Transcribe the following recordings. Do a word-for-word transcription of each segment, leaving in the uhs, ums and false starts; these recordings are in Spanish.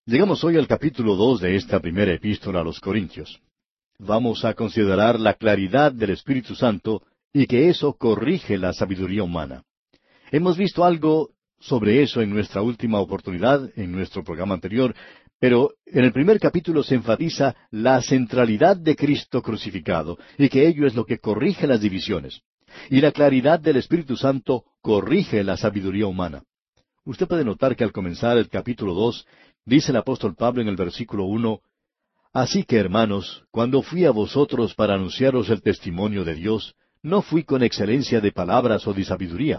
Llegamos hoy al capítulo dos de esta primera epístola a los Corintios. Vamos a considerar la claridad del Espíritu Santo y que eso corrige la sabiduría humana. Hemos visto algo sobre eso en nuestra última oportunidad, en nuestro programa anterior, pero en el primer capítulo se enfatiza la centralidad de Cristo crucificado y que ello es lo que corrige las divisiones. Y la claridad del Espíritu Santo corrige la sabiduría humana. Usted puede notar que al comenzar el capítulo dos, dice el apóstol Pablo en el versículo uno, Así que, hermanos, cuando fui a vosotros para anunciaros el testimonio de Dios, no fui con excelencia de palabras o de sabiduría.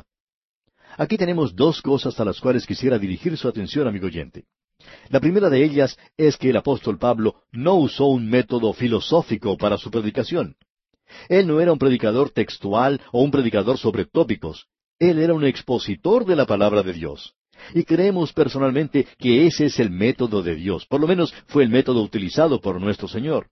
Aquí tenemos dos cosas a las cuales quisiera dirigir su atención, amigo oyente. La primera de ellas es que el apóstol Pablo no usó un método filosófico para su predicación. Él no era un predicador textual o un predicador sobre tópicos. Él era un expositor de la palabra de Dios. Y creemos personalmente que ese es el método de Dios. Por lo menos fue el método utilizado por nuestro Señor.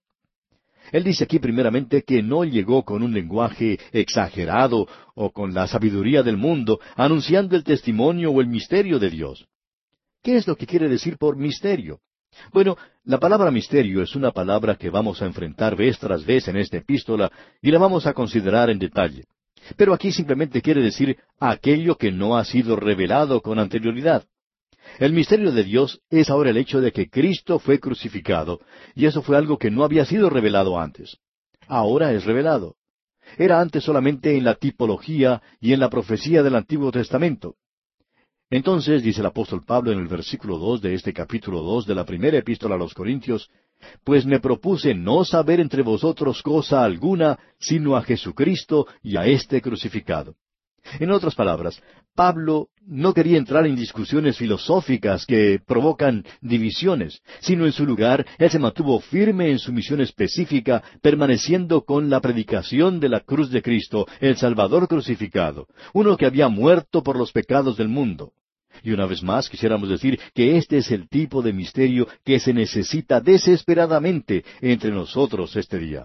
Él dice aquí primeramente que no llegó con un lenguaje exagerado o con la sabiduría del mundo, anunciando el testimonio o el misterio de Dios. ¿Qué es lo que quiere decir por misterio? Bueno, la palabra misterio es una palabra que vamos a enfrentar vez tras vez en esta epístola y la vamos a considerar en detalle. Pero aquí simplemente quiere decir aquello que no ha sido revelado con anterioridad. El misterio de Dios es ahora el hecho de que Cristo fue crucificado, y eso fue algo que no había sido revelado antes. Ahora es revelado. Era antes solamente en la tipología y en la profecía del Antiguo Testamento. Entonces, dice el apóstol Pablo en el versículo dos de este capítulo dos de la primera epístola a los Corintios, Pues me propuse no saber entre vosotros cosa alguna, sino a Jesucristo y a éste crucificado. En otras palabras, Pablo no quería entrar en discusiones filosóficas que provocan divisiones, sino en su lugar, él se mantuvo firme en su misión específica, permaneciendo con la predicación de la cruz de Cristo, el Salvador crucificado, uno que había muerto por los pecados del mundo. Y una vez más quisiéramos decir que este es el tipo de misterio que se necesita desesperadamente entre nosotros este día.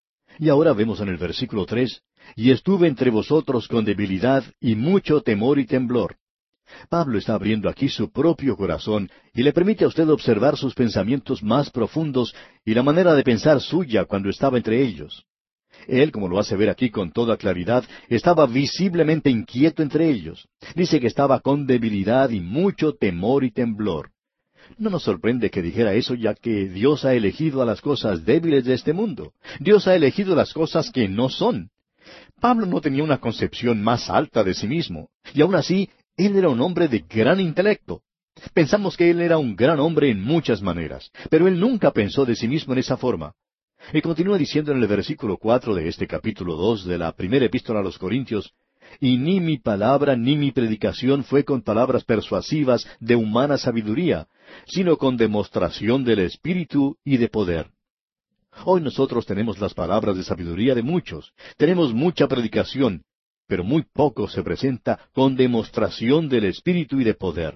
Y ahora vemos en el versículo tres, y estuve entre vosotros con debilidad y mucho temor y temblor. Pablo está abriendo aquí su propio corazón y le permite a usted observar sus pensamientos más profundos y la manera de pensar suya cuando estaba entre ellos. Él, como lo hace ver aquí con toda claridad, estaba visiblemente inquieto entre ellos. Dice que estaba con debilidad y mucho temor y temblor. No nos sorprende que dijera eso, ya que Dios ha elegido a las cosas débiles de este mundo. Dios ha elegido las cosas que no son. Pablo no tenía una concepción más alta de sí mismo, y aun así, él era un hombre de gran intelecto. Pensamos que él era un gran hombre en muchas maneras, pero él nunca pensó de sí mismo en esa forma. Y continúa diciendo en el versículo cuatro de este capítulo dos de la primera epístola a los Corintios, Y ni mi palabra ni mi predicación fue con palabras persuasivas de humana sabiduría, sino con demostración del Espíritu y de poder. Hoy nosotros tenemos las palabras de sabiduría de muchos, tenemos mucha predicación, pero muy poco se presenta con demostración del Espíritu y de poder.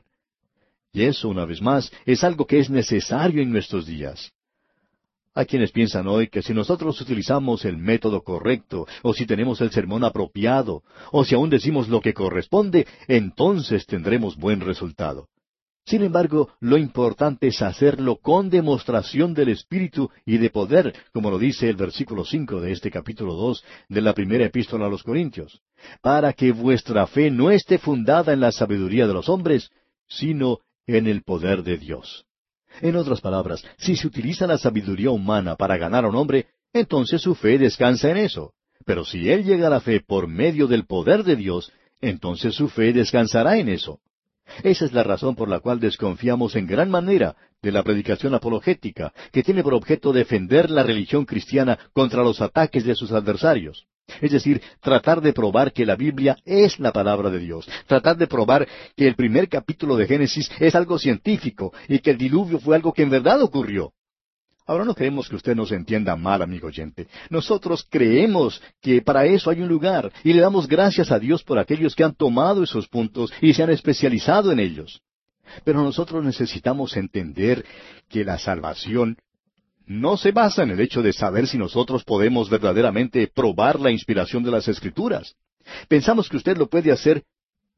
Y eso, una vez más, es algo que es necesario en nuestros días. Hay quienes piensan hoy que si nosotros utilizamos el método correcto, o si tenemos el sermón apropiado, o si aún decimos lo que corresponde, entonces tendremos buen resultado. Sin embargo, lo importante es hacerlo con demostración del Espíritu y de poder, como lo dice el versículo cinco de este capítulo dos de la primera epístola a los Corintios, para que vuestra fe no esté fundada en la sabiduría de los hombres, sino en el poder de Dios. En otras palabras, si se utiliza la sabiduría humana para ganar a un hombre, entonces su fe descansa en eso. Pero si él llega a la fe por medio del poder de Dios, entonces su fe descansará en eso. Esa es la razón por la cual desconfiamos en gran manera de la predicación apologética, que tiene por objeto defender la religión cristiana contra los ataques de sus adversarios. Es decir, tratar de probar que la Biblia es la palabra de Dios, tratar de probar que el primer capítulo de Génesis es algo científico y que el diluvio fue algo que en verdad ocurrió. Ahora no queremos que usted nos entienda mal, amigo oyente. Nosotros creemos que para eso hay un lugar y le damos gracias a Dios por aquellos que han tomado esos puntos y se han especializado en ellos. Pero nosotros necesitamos entender que la salvación no se basa en el hecho de saber si nosotros podemos verdaderamente probar la inspiración de las Escrituras. Pensamos que usted lo puede hacer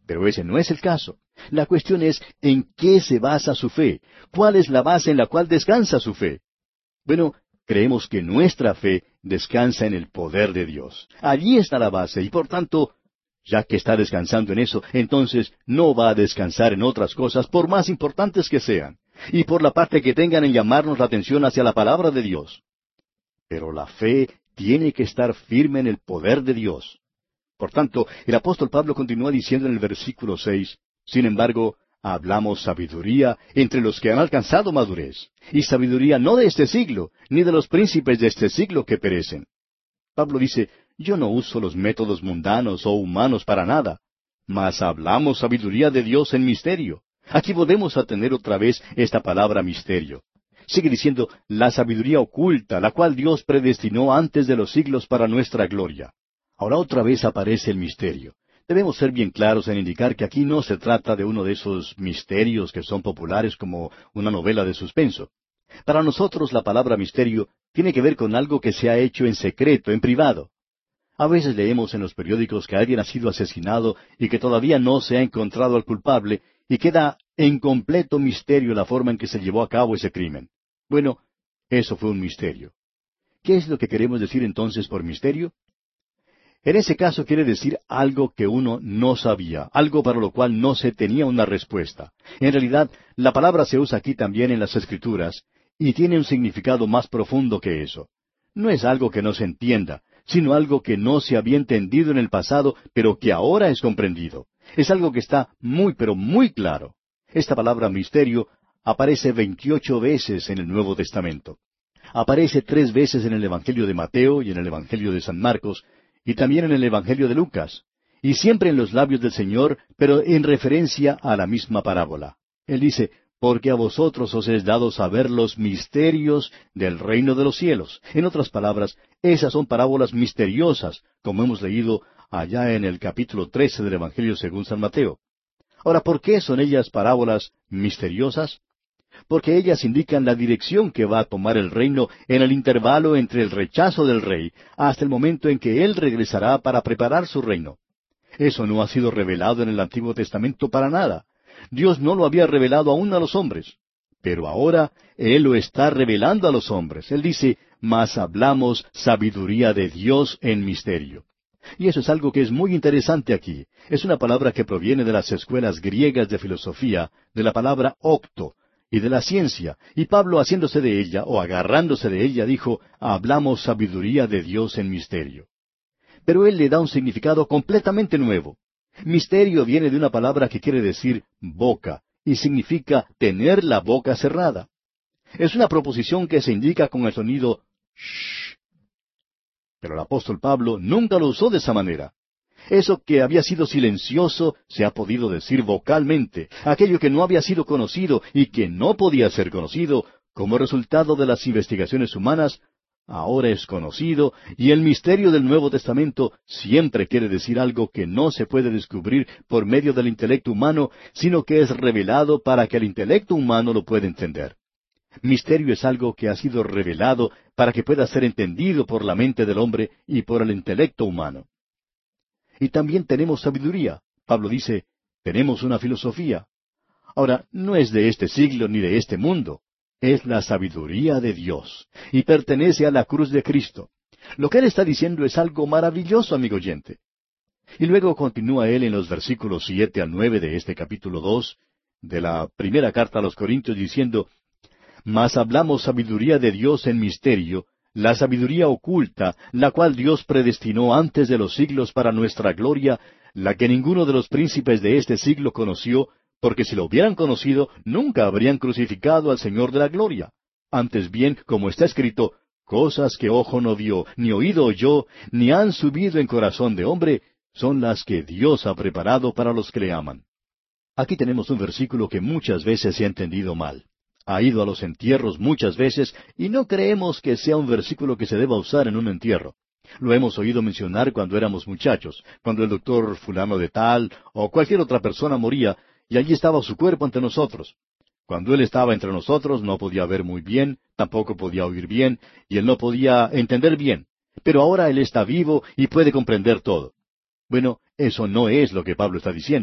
Pero ese no es el caso. La cuestión es en qué se basa su fe. ¿Cuál es la base en la cual descansa su fe? Bueno, creemos que nuestra fe descansa en el poder de Dios. Allí está la base y por tanto, ya que está descansando en eso, entonces no va a descansar en otras cosas por más importantes que sean, y por la parte que tengan en llamarnos la atención hacia la palabra de Dios. Pero la fe tiene que estar firme en el poder de Dios. Por tanto, el apóstol Pablo continúa diciendo en el versículo seis, sin embargo, hablamos sabiduría entre los que han alcanzado madurez, y sabiduría no de este siglo, ni de los príncipes de este siglo que perecen. Pablo dice, yo no uso los métodos mundanos o humanos para nada, mas hablamos sabiduría de Dios en misterio. Aquí volvemos a tener otra vez esta palabra misterio. Sigue diciendo, la sabiduría oculta, la cual Dios predestinó antes de los siglos para nuestra gloria. Ahora otra vez aparece el misterio. Debemos ser bien claros en indicar que aquí no se trata de uno de esos misterios que son populares como una novela de suspenso. Para nosotros la palabra misterio tiene que ver con algo que se ha hecho en secreto, en privado. A veces leemos en los periódicos que alguien ha sido asesinado y que todavía no se ha encontrado al culpable y queda en completo misterio la forma en que se llevó a cabo ese crimen. Bueno, eso fue un misterio. ¿Qué es lo que queremos decir entonces por misterio? En ese caso quiere decir algo que uno no sabía, algo para lo cual no se tenía una respuesta. En realidad, la palabra se usa aquí también en las Escrituras y tiene un significado más profundo que eso. No es algo que no se entienda, sino algo que no se había entendido en el pasado, pero que ahora es comprendido. Es algo que está muy, pero muy claro. Esta palabra misterio aparece veintiocho veces en el Nuevo Testamento. Aparece tres veces en el Evangelio de Mateo y en el Evangelio de San Marcos, y también en el Evangelio de Lucas, y siempre en los labios del Señor, pero en referencia a la misma parábola. Él dice, porque a vosotros os es dado saber los misterios del reino de los cielos. En otras palabras, esas son parábolas misteriosas, como hemos leído allá en el capítulo trece del Evangelio según San Mateo. Ahora, ¿por qué son ellas parábolas misteriosas? Porque ellas indican la dirección que va a tomar el reino en el intervalo entre el rechazo del rey hasta el momento en que él regresará para preparar su reino. Eso no ha sido revelado en el Antiguo Testamento para nada. Dios no lo había revelado aún a los hombres. Pero ahora Él lo está revelando a los hombres. Él dice, mas hablamos sabiduría de Dios en misterio. Y eso es algo que es muy interesante aquí. Es una palabra que proviene de las escuelas griegas de filosofía, de la palabra octo, y de la ciencia, y Pablo haciéndose de ella, o agarrándose de ella, dijo, hablamos sabiduría de Dios en misterio. Pero él le da un significado completamente nuevo. Misterio viene de una palabra que quiere decir boca, y significa tener la boca cerrada. Es una proposición que se indica con el sonido shh. Pero el apóstol Pablo nunca lo usó de esa manera. Eso que había sido silencioso se ha podido decir vocalmente. Aquello que no había sido conocido y que no podía ser conocido como resultado de las investigaciones humanas, ahora es conocido, y el misterio del Nuevo Testamento siempre quiere decir algo que no se puede descubrir por medio del intelecto humano, sino que es revelado para que el intelecto humano lo pueda entender. Misterio es algo que ha sido revelado para que pueda ser entendido por la mente del hombre y por el intelecto humano. Y también tenemos sabiduría. Pablo dice, tenemos una filosofía. Ahora, no es de este siglo ni de este mundo. Es la sabiduría de Dios, y pertenece a la cruz de Cristo. Lo que él está diciendo es algo maravilloso, amigo oyente. Y luego continúa él en los versículos siete al nueve de este capítulo dos, de la primera carta a los Corintios, diciendo, mas hablamos sabiduría de Dios en misterio, la sabiduría oculta, la cual Dios predestinó antes de los siglos para nuestra gloria, la que ninguno de los príncipes de este siglo conoció, porque si lo hubieran conocido, nunca habrían crucificado al Señor de la gloria. Antes bien, como está escrito, cosas que ojo no vio, ni oído oyó, ni han subido en corazón de hombre, son las que Dios ha preparado para los que le aman. Aquí tenemos un versículo que muchas veces se ha entendido mal. Ha ido a los entierros muchas veces y no creemos que sea un versículo que se deba usar en un entierro. Lo hemos oído mencionar cuando éramos muchachos, cuando el doctor fulano de tal o cualquier otra persona moría y allí estaba su cuerpo ante nosotros. Cuando él estaba entre nosotros no podía ver muy bien, tampoco podía oír bien y él no podía entender bien. Pero ahora él está vivo y puede comprender todo. Bueno, eso no es lo que Pablo está diciendo.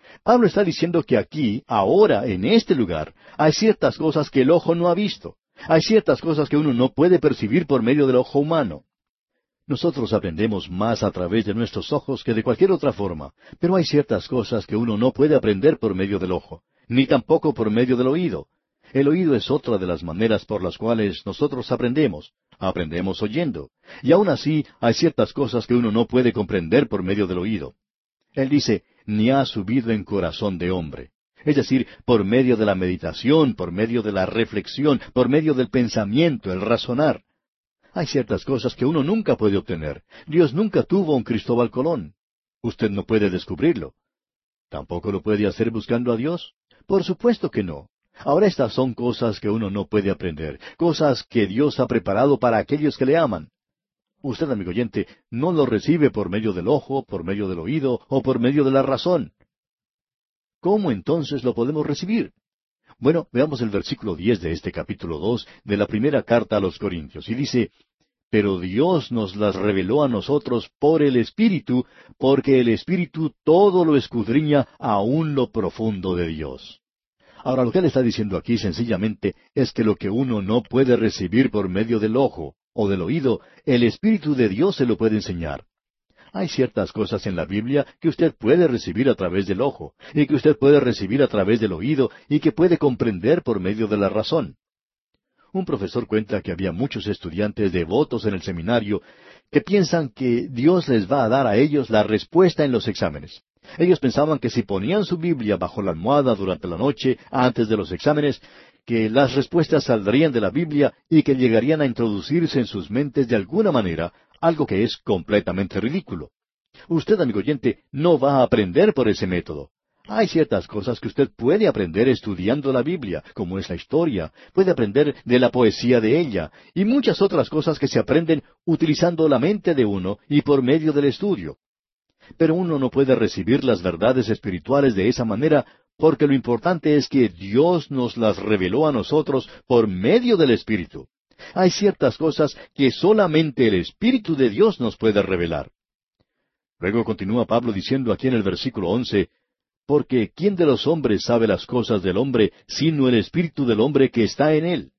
Pablo está diciendo que aquí, ahora, en este lugar, hay ciertas cosas que el ojo no ha visto. Hay ciertas cosas que uno no puede percibir por medio del ojo humano. Nosotros aprendemos más a través de nuestros ojos que de cualquier otra forma, pero hay ciertas cosas que uno no puede aprender por medio del ojo, ni tampoco por medio del oído. El oído es otra de las maneras por las cuales nosotros aprendemos. Aprendemos oyendo. Y aún así hay ciertas cosas que uno no puede comprender por medio del oído. Él dice, ni ha subido en corazón de hombre. Es decir, por medio de la meditación, por medio de la reflexión, por medio del pensamiento, el razonar. Hay ciertas cosas que uno nunca puede obtener. Dios nunca tuvo un Cristóbal Colón. Usted no puede descubrirlo. ¿Tampoco lo puede hacer buscando a Dios? Por supuesto que no. Ahora estas son cosas que uno no puede aprender, cosas que Dios ha preparado para aquellos que le aman. Usted, amigo oyente, no lo recibe por medio del ojo, por medio del oído o por medio de la razón. ¿Cómo entonces lo podemos recibir? Bueno, veamos el versículo diez de este capítulo dos de la primera carta a los Corintios, y dice, pero Dios nos las reveló a nosotros por el Espíritu, porque el Espíritu todo lo escudriña aún lo profundo de Dios. Ahora, lo que él está diciendo aquí sencillamente es que lo que uno no puede recibir por medio del ojo o del oído, el Espíritu de Dios se lo puede enseñar. Hay ciertas cosas en la Biblia que usted puede recibir a través del ojo, y que usted puede recibir a través del oído, y que puede comprender por medio de la razón. Un profesor cuenta que había muchos estudiantes devotos en el seminario que piensan que Dios les va a dar a ellos la respuesta en los exámenes. Ellos pensaban que si ponían su Biblia bajo la almohada durante la noche, antes de los exámenes, que las respuestas saldrían de la Biblia y que llegarían a introducirse en sus mentes de alguna manera, algo que es completamente ridículo. Usted, amigo oyente, no va a aprender por ese método. Hay ciertas cosas que usted puede aprender estudiando la Biblia, como es la historia, puede aprender de la poesía de ella, y muchas otras cosas que se aprenden utilizando la mente de uno y por medio del estudio. Pero uno no puede recibir las verdades espirituales de esa manera, porque lo importante es que Dios nos las reveló a nosotros por medio del Espíritu. Hay ciertas cosas que solamente el Espíritu de Dios nos puede revelar. Luego continúa Pablo diciendo aquí en el versículo once, porque ¿quién de los hombres sabe las cosas del hombre, sino el Espíritu del hombre que está en él?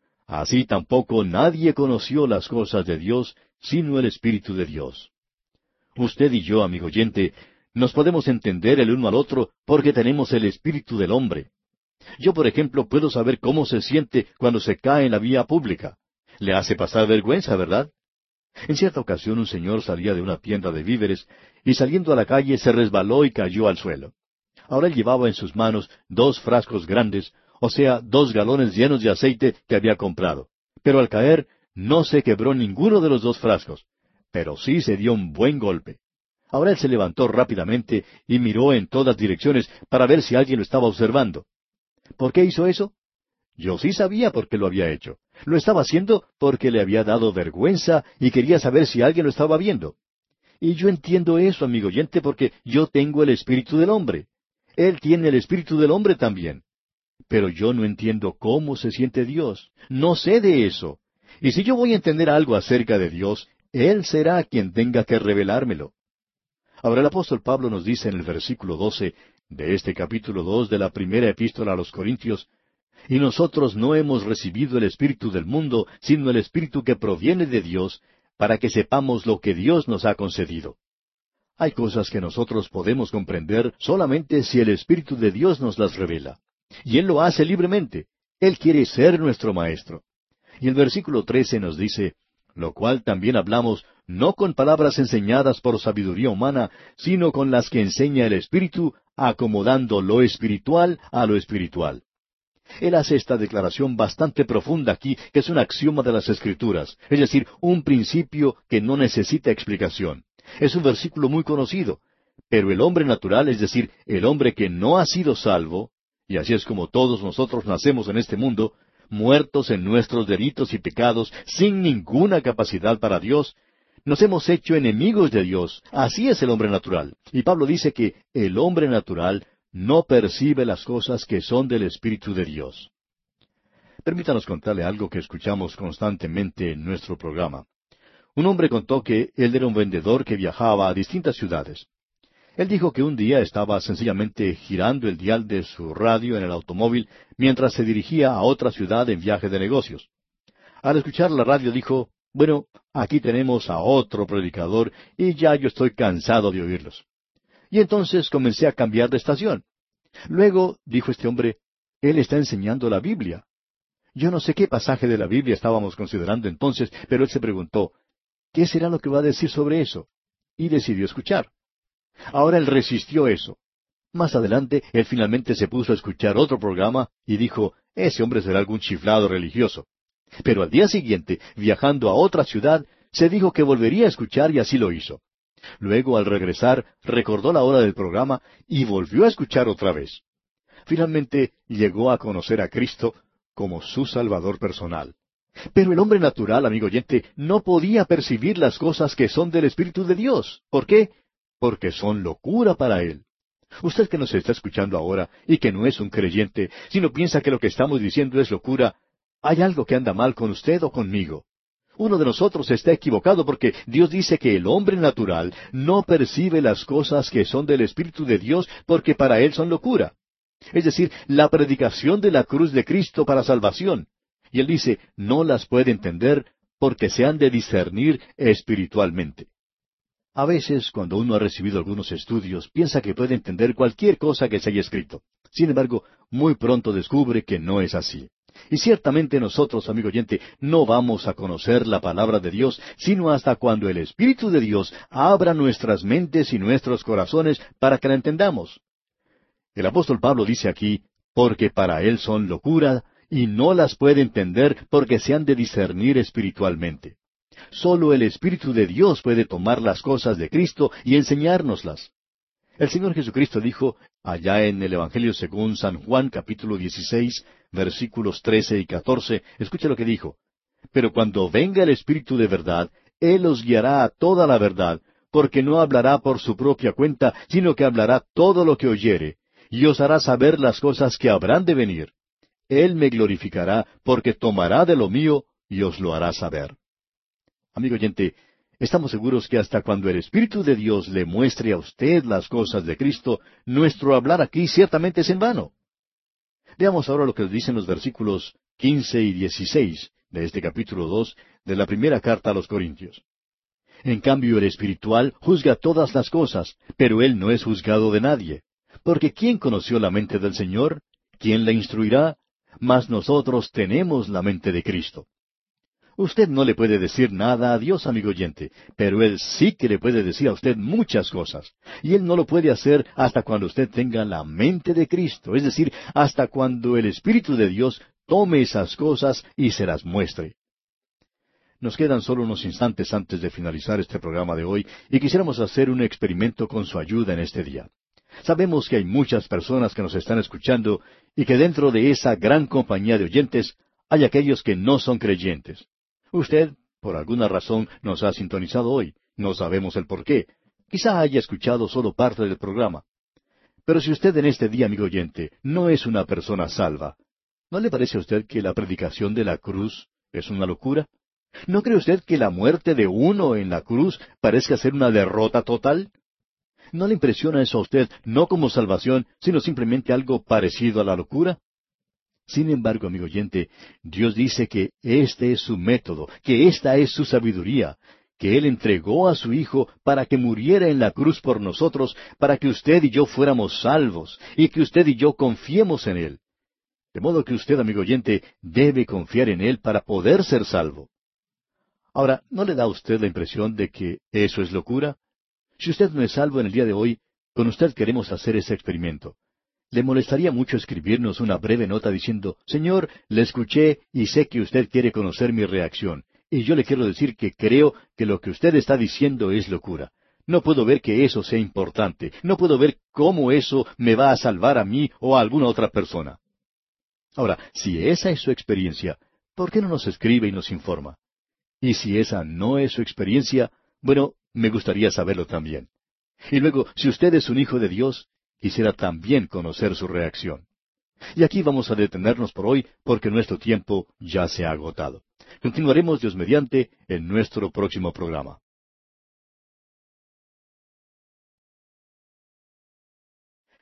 Así tampoco nadie conoció las cosas de Dios, sino el Espíritu de Dios. Usted y yo, amigo oyente, nos podemos entender el uno al otro porque tenemos el Espíritu del hombre. Yo, por ejemplo, puedo saber cómo se siente cuando se cae en la vía pública. Le hace pasar vergüenza, ¿verdad? En cierta ocasión un señor salía de una tienda de víveres y saliendo a la calle se resbaló y cayó al suelo. Ahora él llevaba en sus manos dos frascos grandes, o sea, dos galones llenos de aceite que había comprado. Pero al caer no se quebró ninguno de los dos frascos, pero sí se dio un buen golpe. Ahora él se levantó rápidamente y miró en todas direcciones para ver si alguien lo estaba observando. ¿Por qué hizo eso? Yo sí sabía por qué lo había hecho. Lo estaba haciendo porque le había dado vergüenza y quería saber si alguien lo estaba viendo. Y yo entiendo eso, amigo oyente, porque yo tengo el espíritu del hombre. Él tiene el espíritu del hombre también. Pero yo no entiendo cómo se siente Dios. No sé de eso. Y si yo voy a entender algo acerca de Dios, Él será quien tenga que revelármelo. Ahora el apóstol Pablo nos dice en el versículo doce de este capítulo dos de la primera epístola a los Corintios, y nosotros no hemos recibido el espíritu del mundo, sino el espíritu que proviene de Dios, para que sepamos lo que Dios nos ha concedido. Hay cosas que nosotros podemos comprender solamente si el Espíritu de Dios nos las revela. Y Él lo hace libremente. Él quiere ser nuestro Maestro. Y el versículo trece nos dice, lo cual también hablamos no con palabras enseñadas por sabiduría humana, sino con las que enseña el Espíritu, acomodando lo espiritual a lo espiritual. Él hace esta declaración bastante profunda aquí, que es un axioma de las Escrituras, es decir, un principio que no necesita explicación. Es un versículo muy conocido, pero el hombre natural, es decir, el hombre que no ha sido salvo, y así es como todos nosotros nacemos en este mundo, muertos en nuestros delitos y pecados, sin ninguna capacidad para Dios, nos hemos hecho enemigos de Dios. Así es el hombre natural. Y Pablo dice que el hombre natural no percibe las cosas que son del Espíritu de Dios. Permítanos contarle algo que escuchamos constantemente en nuestro programa. Un hombre contó que él era un vendedor que viajaba a distintas ciudades. Él dijo que un día estaba sencillamente girando el dial de su radio en el automóvil mientras se dirigía a otra ciudad en viaje de negocios. Al escuchar la radio dijo, bueno, aquí tenemos a otro predicador y ya yo estoy cansado de oírlos. Y entonces comencé a cambiar de estación. Luego, dijo este hombre, él está enseñando la Biblia. Yo no sé qué pasaje de la Biblia estábamos considerando entonces, pero él se preguntó, ¿qué será lo que va a decir sobre eso? Y decidió escuchar. Ahora él resistió eso. Más adelante, él finalmente se puso a escuchar otro programa y dijo, ese hombre será algún chiflado religioso. Pero al día siguiente, viajando a otra ciudad, se dijo que volvería a escuchar y así lo hizo. Luego, al regresar, recordó la hora del programa y volvió a escuchar otra vez. Finalmente, llegó a conocer a Cristo como su Salvador personal. Pero el hombre natural, amigo oyente, no podía percibir las cosas que son del Espíritu de Dios. ¿Por qué? Porque son locura para él. Usted que nos está escuchando ahora y que no es un creyente, sino piensa que lo que estamos diciendo es locura, hay algo que anda mal con usted o conmigo. Uno de nosotros está equivocado porque Dios dice que el hombre natural no percibe las cosas que son del Espíritu de Dios porque para él son locura. Es decir, la predicación de la cruz de Cristo para salvación. Y él dice, no las puede entender porque se han de discernir espiritualmente. A veces, cuando uno ha recibido algunos estudios, piensa que puede entender cualquier cosa que se haya escrito. Sin embargo, muy pronto descubre que no es así. Y ciertamente nosotros, amigo oyente, no vamos a conocer la palabra de Dios, sino hasta cuando el Espíritu de Dios abra nuestras mentes y nuestros corazones para que la entendamos. El apóstol Pablo dice aquí, porque para él son locura, y no las puede entender porque se han de discernir espiritualmente. Solo el Espíritu de Dios puede tomar las cosas de Cristo y enseñárnoslas. El Señor Jesucristo dijo, allá en el Evangelio según San Juan, capítulo dieciséis, versículos trece y catorce, escuche lo que dijo. Pero cuando venga el Espíritu de verdad, Él os guiará a toda la verdad, porque no hablará por su propia cuenta, sino que hablará todo lo que oyere, y os hará saber las cosas que habrán de venir. Él me glorificará, porque tomará de lo mío y os lo hará saber. Amigo oyente, estamos seguros que hasta cuando el Espíritu de Dios le muestre a usted las cosas de Cristo, nuestro hablar aquí ciertamente es en vano. Veamos ahora lo que dicen los versículos quince y dieciséis de este capítulo dos de la primera carta a los Corintios. En cambio, el espiritual juzga todas las cosas, pero él no es juzgado de nadie. Porque ¿quién conoció la mente del Señor? ¿Quién la instruirá? Mas nosotros tenemos la mente de Cristo. Usted no le puede decir nada a Dios, amigo oyente, pero Él sí que le puede decir a usted muchas cosas. Y Él no lo puede hacer hasta cuando usted tenga la mente de Cristo, es decir, hasta cuando el Espíritu de Dios tome esas cosas y se las muestre. Nos quedan solo unos instantes antes de finalizar este programa de hoy y quisiéramos hacer un experimento con su ayuda en este día. Sabemos que hay muchas personas que nos están escuchando y que dentro de esa gran compañía de oyentes hay aquellos que no son creyentes. Usted, por alguna razón, nos ha sintonizado hoy. No sabemos el por qué. Quizá haya escuchado solo parte del programa. Pero si usted en este día, amigo oyente, no es una persona salva, ¿no le parece a usted que la predicación de la cruz es una locura? ¿No cree usted que la muerte de uno en la cruz parezca ser una derrota total? ¿No le impresiona eso a usted no como salvación, sino simplemente algo parecido a la locura? Sin embargo, amigo oyente, Dios dice que este es su método, que esta es su sabiduría, que Él entregó a su Hijo para que muriera en la cruz por nosotros, para que usted y yo fuéramos salvos, y que usted y yo confiemos en Él. De modo que usted, amigo oyente, debe confiar en Él para poder ser salvo. Ahora, ¿no le da a usted la impresión de que eso es locura? Si usted no es salvo en el día de hoy, con usted queremos hacer ese experimento. ¿Le molestaría mucho escribirnos una breve nota diciendo, Señor, le escuché y sé que usted quiere conocer mi reacción, y yo le quiero decir que creo que lo que usted está diciendo es locura? No puedo ver que eso sea importante, no puedo ver cómo eso me va a salvar a mí o a alguna otra persona. Ahora, si esa es su experiencia, ¿por qué no nos escribe y nos informa? Y si esa no es su experiencia, bueno, me gustaría saberlo también. Y luego, si usted es un hijo de Dios, quisiera también conocer su reacción. Y aquí vamos a detenernos por hoy porque nuestro tiempo ya se ha agotado. Continuaremos, Dios mediante, en nuestro próximo programa.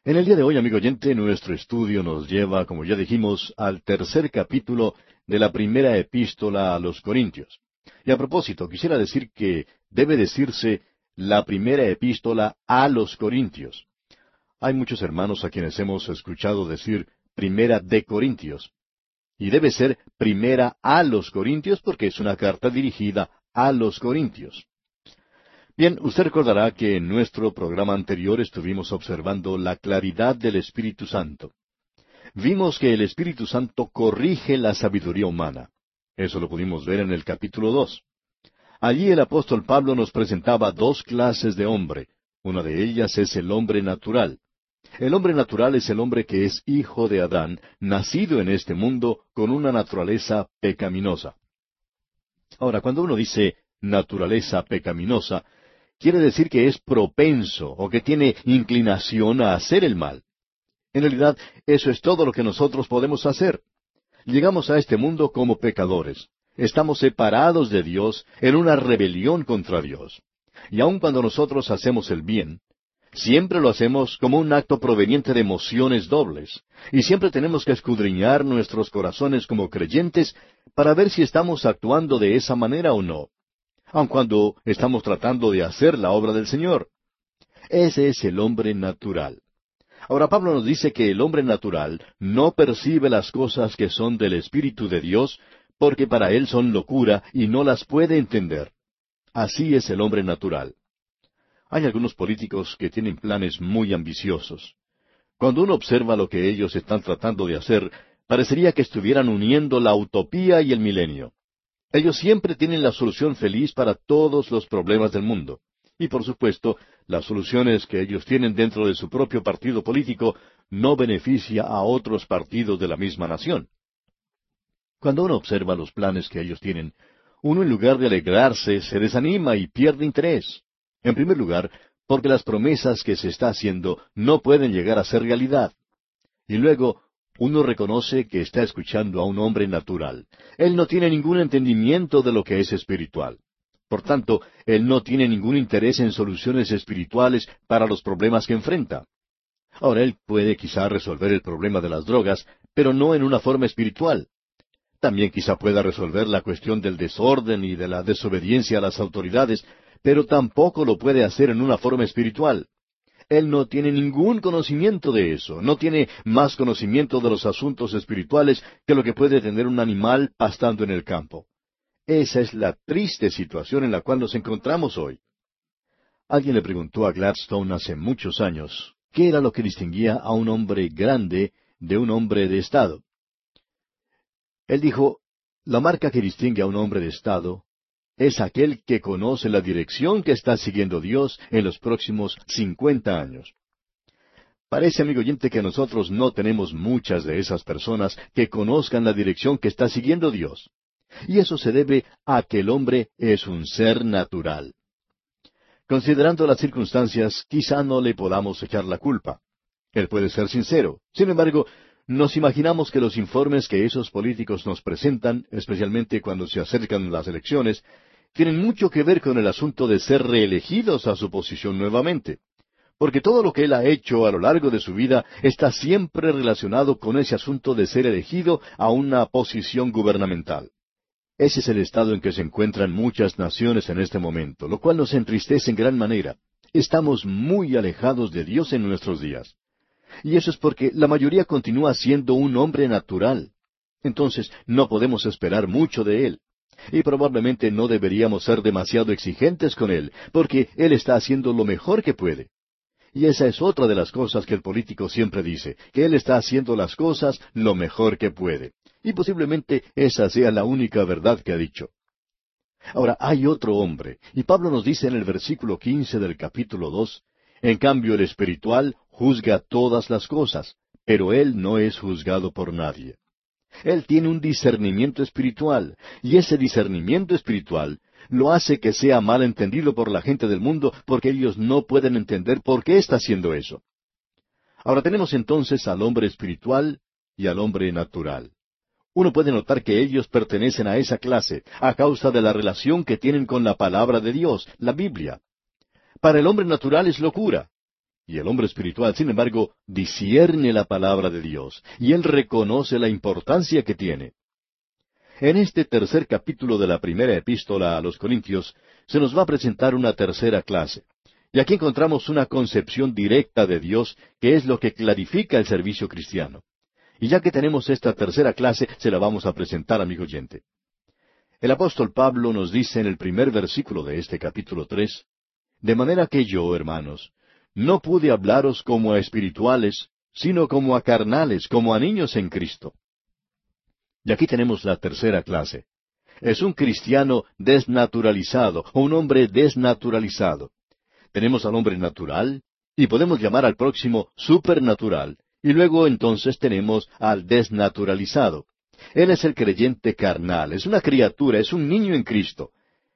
En el día de hoy, amigo oyente, nuestro estudio nos lleva, como ya dijimos, al tercer capítulo de la primera epístola a los Corintios. Y a propósito, quisiera decir que debe decirse la primera epístola a los Corintios. Hay muchos hermanos a quienes hemos escuchado decir primera de Corintios. Y debe ser primera a los Corintios porque es una carta dirigida a los Corintios. Bien, usted recordará que en nuestro programa anterior estuvimos observando la claridad del Espíritu Santo. Vimos que el Espíritu Santo corrige la sabiduría humana. Eso lo pudimos ver en el capítulo dos. Allí el apóstol Pablo nos presentaba dos clases de hombre. Una de ellas es el hombre natural. El hombre natural es el hombre que es hijo de Adán, nacido en este mundo con una naturaleza pecaminosa. Ahora, cuando uno dice naturaleza pecaminosa, quiere decir que es propenso o que tiene inclinación a hacer el mal. En realidad, eso es todo lo que nosotros podemos hacer. Llegamos a este mundo como pecadores. Estamos separados de Dios en una rebelión contra Dios. Y aun cuando nosotros hacemos el bien, siempre lo hacemos como un acto proveniente de emociones dobles. Y siempre tenemos que escudriñar nuestros corazones como creyentes para ver si estamos actuando de esa manera o no, aun cuando estamos tratando de hacer la obra del Señor. Ese es el hombre natural. Ahora Pablo nos dice que el hombre natural no percibe las cosas que son del Espíritu de Dios, porque para él son locura y no las puede entender. Así es el hombre natural. Hay algunos políticos que tienen planes muy ambiciosos. Cuando uno observa lo que ellos están tratando de hacer, parecería que estuvieran uniendo la utopía y el milenio. Ellos siempre tienen la solución feliz para todos los problemas del mundo. Y por supuesto, las soluciones que ellos tienen dentro de su propio partido político no beneficia a otros partidos de la misma nación. Cuando uno observa los planes que ellos tienen, uno en lugar de alegrarse se desanima y pierde interés. En primer lugar, porque las promesas que se está haciendo no pueden llegar a ser realidad. Y luego, uno reconoce que está escuchando a un hombre natural. Él no tiene ningún entendimiento de lo que es espiritual. Por tanto, él no tiene ningún interés en soluciones espirituales para los problemas que enfrenta. Ahora, él puede quizá resolver el problema de las drogas, pero no en una forma espiritual. También quizá pueda resolver la cuestión del desorden y de la desobediencia a las autoridades, pero tampoco lo puede hacer en una forma espiritual. Él no tiene ningún conocimiento de eso, no tiene más conocimiento de los asuntos espirituales que lo que puede tener un animal pastando en el campo. Esa es la triste situación en la cual nos encontramos hoy. Alguien le preguntó a Gladstone hace muchos años qué era lo que distinguía a un hombre grande de un hombre de Estado. Él dijo, la marca que distingue a un hombre de Estado es aquel que conoce la dirección que está siguiendo Dios en los próximos cincuenta años. Parece, amigo oyente, que nosotros no tenemos muchas de esas personas que conozcan la dirección que está siguiendo Dios. Y eso se debe a que el hombre es un ser natural. Considerando las circunstancias, quizá no le podamos echar la culpa. Él puede ser sincero. Sin embargo, nos imaginamos que los informes que esos políticos nos presentan, especialmente cuando se acercan las elecciones, tienen mucho que ver con el asunto de ser reelegidos a su posición nuevamente. Porque todo lo que él ha hecho a lo largo de su vida está siempre relacionado con ese asunto de ser elegido a una posición gubernamental. Ese es el estado en que se encuentran muchas naciones en este momento, lo cual nos entristece en gran manera. Estamos muy alejados de Dios en nuestros días. Y eso es porque la mayoría continúa siendo un hombre natural. Entonces, no podemos esperar mucho de él. Y probablemente no deberíamos ser demasiado exigentes con él, porque él está haciendo lo mejor que puede. Y esa es otra de las cosas que el político siempre dice, que él está haciendo las cosas lo mejor que puede. Y posiblemente esa sea la única verdad que ha dicho. Ahora, hay otro hombre, y Pablo nos dice en el versículo quince del capítulo dos, en cambio el espiritual juzga todas las cosas, pero él no es juzgado por nadie. Él tiene un discernimiento espiritual, y ese discernimiento espiritual lo hace que sea mal entendido por la gente del mundo, porque ellos no pueden entender por qué está haciendo eso. Ahora tenemos entonces al hombre espiritual y al hombre natural. Uno puede notar que ellos pertenecen a esa clase, a causa de la relación que tienen con la palabra de Dios, la Biblia. Para el hombre natural es locura. Y el hombre espiritual, sin embargo, discierne la palabra de Dios, y él reconoce la importancia que tiene. En este tercer capítulo de la primera epístola a los Corintios, se nos va a presentar una tercera clase. Y aquí encontramos una concepción directa de Dios, que es lo que clarifica el servicio cristiano. Y ya que tenemos esta tercera clase, se la vamos a presentar, amigo oyente. El apóstol Pablo nos dice en el primer versículo de este capítulo tres, «De manera que yo, hermanos, no pude hablaros como a espirituales, sino como a carnales, como a niños en Cristo». Y aquí tenemos la tercera clase. Es un cristiano desnaturalizado, o un hombre desnaturalizado. Tenemos al hombre natural, y podemos llamar al próximo supernatural, y luego entonces tenemos al desnaturalizado. Él es el creyente carnal, es una criatura, es un niño en Cristo.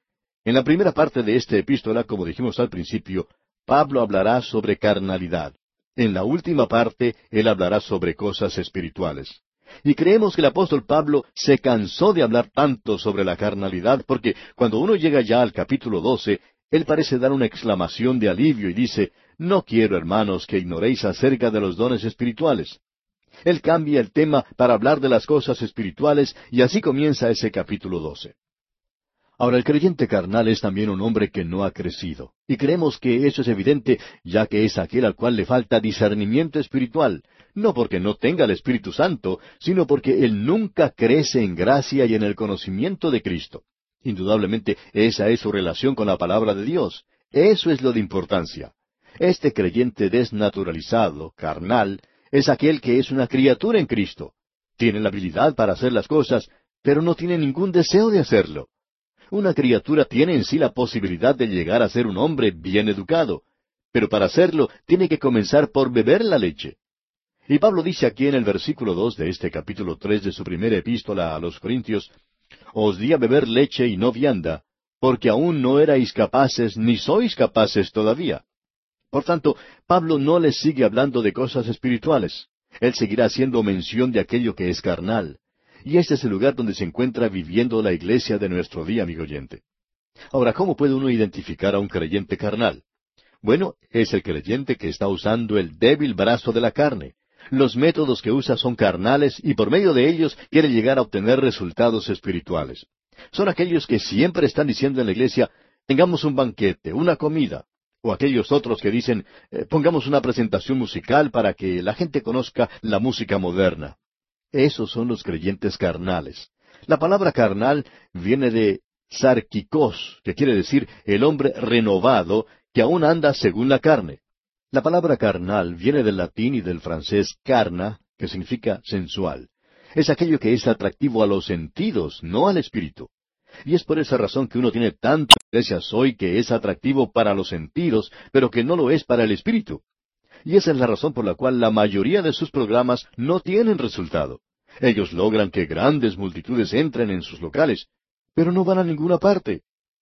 En la primera parte de esta epístola, como dijimos al principio, Pablo hablará sobre carnalidad. En la última parte, él hablará sobre cosas espirituales. Y creemos que el apóstol Pablo se cansó de hablar tanto sobre la carnalidad, porque cuando uno llega ya al capítulo doce, él parece dar una exclamación de alivio y dice, «No quiero, hermanos, que ignoréis acerca de los dones espirituales». Él cambia el tema para hablar de las cosas espirituales, y así comienza ese capítulo doce. Ahora, el creyente carnal es también un hombre que no ha crecido, y creemos que eso es evidente, ya que es aquel al cual le falta discernimiento espiritual, no porque no tenga el Espíritu Santo, sino porque él nunca crece en gracia y en el conocimiento de Cristo. Indudablemente, esa es su relación con la palabra de Dios. Eso es lo de importancia. Este creyente desnaturalizado, carnal, es aquel que es una criatura en Cristo. Tiene la habilidad para hacer las cosas, pero no tiene ningún deseo de hacerlo. Una criatura tiene en sí la posibilidad de llegar a ser un hombre bien educado, pero para hacerlo tiene que comenzar por beber la leche. Y Pablo dice aquí en el versículo dos de este capítulo tres de su primera epístola a los Corintios, «Os di a beber leche y no vianda, porque aún no erais capaces, ni sois capaces todavía». Por tanto, Pablo no les sigue hablando de cosas espirituales. Él seguirá haciendo mención de aquello que es carnal. Y este es el lugar donde se encuentra viviendo la iglesia de nuestro día, amigo oyente. Ahora, ¿cómo puede uno identificar a un creyente carnal? Bueno, es el creyente que está usando el débil brazo de la carne. Los métodos que usa son carnales y por medio de ellos quiere llegar a obtener resultados espirituales. Son aquellos que siempre están diciendo en la iglesia, tengamos un banquete, una comida. O aquellos otros que dicen, eh, pongamos una presentación musical para que la gente conozca la música moderna. Esos son los creyentes carnales. La palabra carnal viene de sarkikos, que quiere decir el hombre renovado que aún anda según la carne. La palabra carnal viene del latín y del francés carna, que significa sensual. Es aquello que es atractivo a los sentidos, no al espíritu. Y es por esa razón que uno tiene tantas iglesias hoy que es atractivo para los sentidos, pero que no lo es para el espíritu. Y esa es la razón por la cual la mayoría de sus programas no tienen resultado. Ellos logran que grandes multitudes entren en sus locales, pero no van a ninguna parte.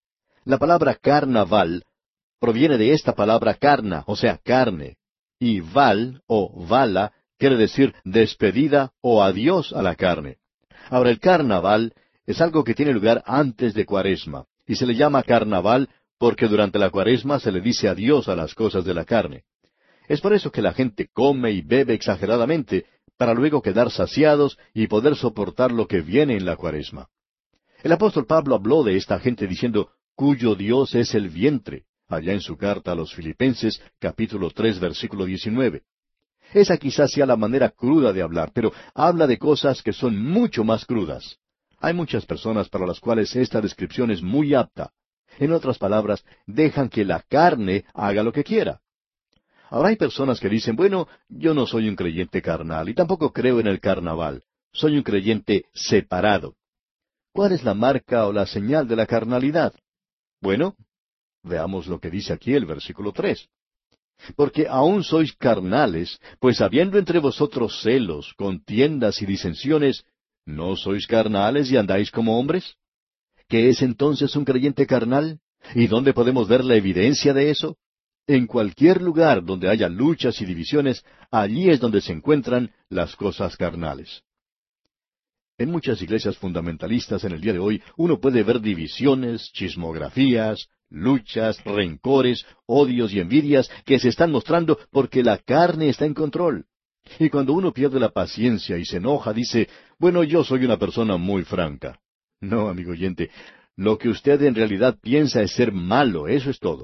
La palabra carnaval proviene de esta palabra carna, o sea, carne. Y val, o vala, quiere decir despedida o adiós a la carne. Ahora, el carnaval es algo que tiene lugar antes de Cuaresma, y se le llama carnaval porque durante la Cuaresma se le dice adiós a las cosas de la carne. Es por eso que la gente come y bebe exageradamente, para luego quedar saciados y poder soportar lo que viene en la Cuaresma. El apóstol Pablo habló de esta gente diciendo, cuyo Dios es el vientre, allá en su carta a los Filipenses, capítulo tres, versículo diecinueve. Esa quizás sea la manera cruda de hablar, pero habla de cosas que son mucho más crudas. Hay muchas personas para las cuales esta descripción es muy apta. En otras palabras, dejan que la carne haga lo que quiera. Ahora hay personas que dicen, bueno, yo no soy un creyente carnal y tampoco creo en el carnaval. Soy un creyente separado. ¿Cuál es la marca o la señal de la carnalidad? Bueno, veamos lo que dice aquí el versículo tres. Porque aún sois carnales, pues habiendo entre vosotros celos, contiendas y disensiones, ¿no sois carnales y andáis como hombres? ¿Qué es entonces un creyente carnal? ¿Y dónde podemos ver la evidencia de eso? En cualquier lugar donde haya luchas y divisiones, allí es donde se encuentran las cosas carnales. En muchas iglesias fundamentalistas en el día de hoy, uno puede ver divisiones, chismografías, luchas, rencores, odios y envidias que se están mostrando porque la carne está en control. Y cuando uno pierde la paciencia y se enoja, dice, bueno, yo soy una persona muy franca. No, amigo oyente, lo que usted en realidad piensa es ser malo, eso es todo.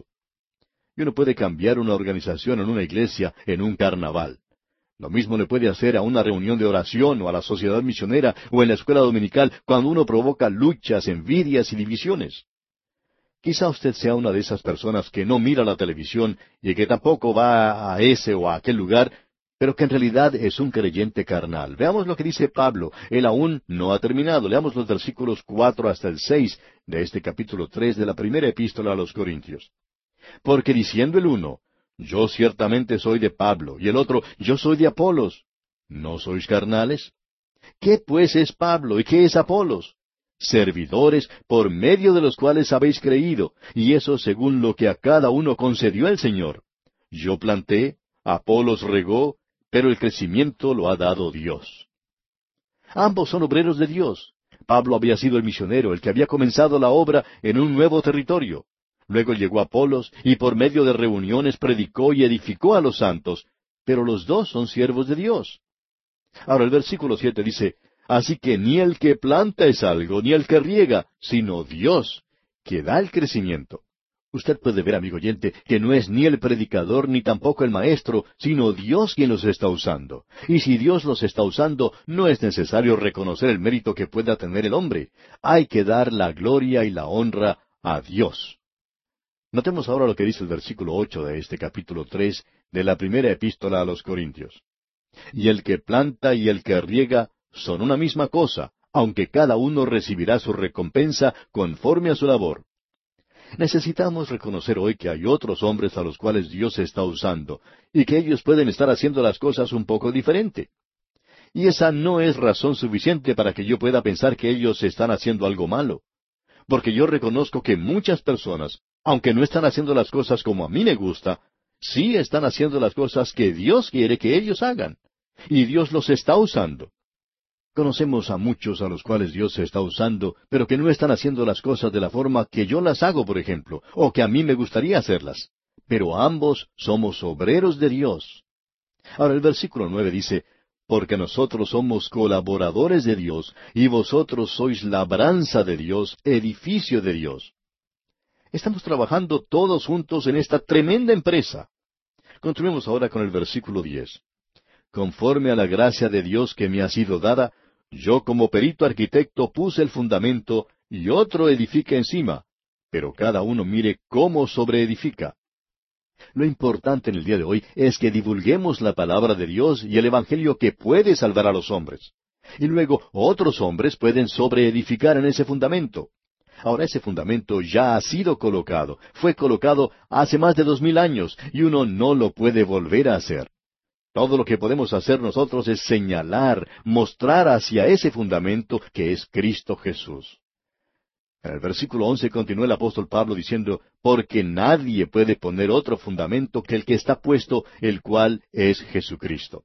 Y uno puede cambiar una organización en una iglesia en un carnaval. Lo mismo le puede hacer a una reunión de oración o a la sociedad misionera o en la escuela dominical cuando uno provoca luchas, envidias y divisiones. Quizá usted sea una de esas personas que no mira la televisión y que tampoco va a ese o a aquel lugar, pero que en realidad es un creyente carnal. Veamos lo que dice Pablo. Él aún no ha terminado. Leamos los versículos cuatro hasta el seis de este capítulo tres de la primera epístola a los Corintios. Porque diciendo el uno, yo ciertamente soy de Pablo, y el otro, yo soy de Apolos, ¿no sois carnales? ¿Qué pues es Pablo y qué es Apolos? Servidores por medio de los cuales habéis creído, y eso según lo que a cada uno concedió el Señor. Yo planté, Apolos regó, pero el crecimiento lo ha dado Dios. Ambos son obreros de Dios. Pablo había sido el misionero, el que había comenzado la obra en un nuevo territorio. Luego llegó Apolos, y por medio de reuniones predicó y edificó a los santos, pero los dos son siervos de Dios. Ahora el versículo siete dice, así que ni el que planta es algo, ni el que riega, sino Dios, que da el crecimiento. Usted puede ver, amigo oyente, que no es ni el predicador ni tampoco el maestro, sino Dios quien los está usando. Y si Dios los está usando, no es necesario reconocer el mérito que pueda tener el hombre. Hay que dar la gloria y la honra a Dios. Notemos ahora lo que dice el versículo ocho de este capítulo tres de la primera epístola a los Corintios. Y el que planta y el que riega son una misma cosa, aunque cada uno recibirá su recompensa conforme a su labor. Necesitamos reconocer hoy que hay otros hombres a los cuales Dios está usando, y que ellos pueden estar haciendo las cosas un poco diferente. Y esa no es razón suficiente para que yo pueda pensar que ellos están haciendo algo malo. Porque yo reconozco que muchas personas, aunque no están haciendo las cosas como a mí me gusta, sí están haciendo las cosas que Dios quiere que ellos hagan. Y Dios los está usando. Conocemos a muchos a los cuales Dios se está usando, pero que no están haciendo las cosas de la forma que yo las hago, por ejemplo, o que a mí me gustaría hacerlas. Pero ambos somos obreros de Dios. Ahora el versículo nueve dice, porque nosotros somos colaboradores de Dios, y vosotros sois labranza de Dios, edificio de Dios. Estamos trabajando todos juntos en esta tremenda empresa. Continuemos ahora con el versículo diez. Conforme a la gracia de Dios que me ha sido dada, yo como perito arquitecto puse el fundamento, y otro edifica encima, pero cada uno mire cómo sobreedifica. Lo importante en el día de hoy es que divulguemos la palabra de Dios y el Evangelio que puede salvar a los hombres. Y luego otros hombres pueden sobreedificar en ese fundamento. Ahora ese fundamento ya ha sido colocado, fue colocado hace más de dos mil años, y uno no lo puede volver a hacer. Todo lo que podemos hacer nosotros es señalar, mostrar hacia ese fundamento que es Cristo Jesús. En el versículo once continúa el apóstol Pablo diciendo, porque nadie puede poner otro fundamento que el que está puesto, el cual es Jesucristo.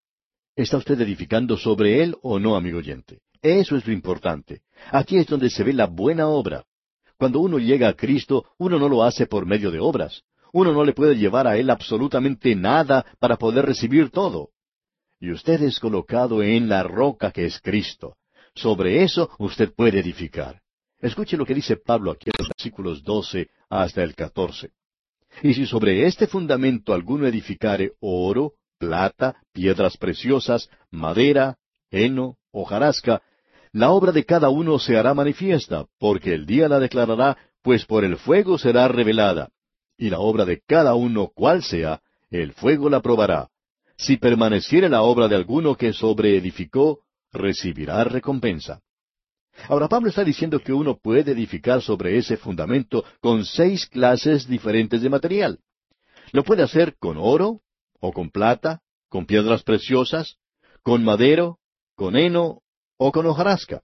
¿Está usted edificando sobre él o no, amigo oyente? Eso es lo importante. Aquí es donde se ve la buena obra. Cuando uno llega a Cristo, uno no lo hace por medio de obras. Uno no le puede llevar a él absolutamente nada para poder recibir todo. Y usted es colocado en la roca que es Cristo. Sobre eso usted puede edificar. Escuche lo que dice Pablo aquí en los versículos doce hasta el catorce. Y si sobre este fundamento alguno edificare oro, plata, piedras preciosas, madera, heno, hojarasca, la obra de cada uno se hará manifiesta, porque el día la declarará, pues por el fuego será revelada. Y la obra de cada uno, cual sea, el fuego la probará. Si permaneciere la obra de alguno que sobreedificó, recibirá recompensa. Ahora Pablo está diciendo que uno puede edificar sobre ese fundamento con seis clases diferentes de material. Lo puede hacer con oro, o con plata, con piedras preciosas, con madero, con heno, o con hojarasca.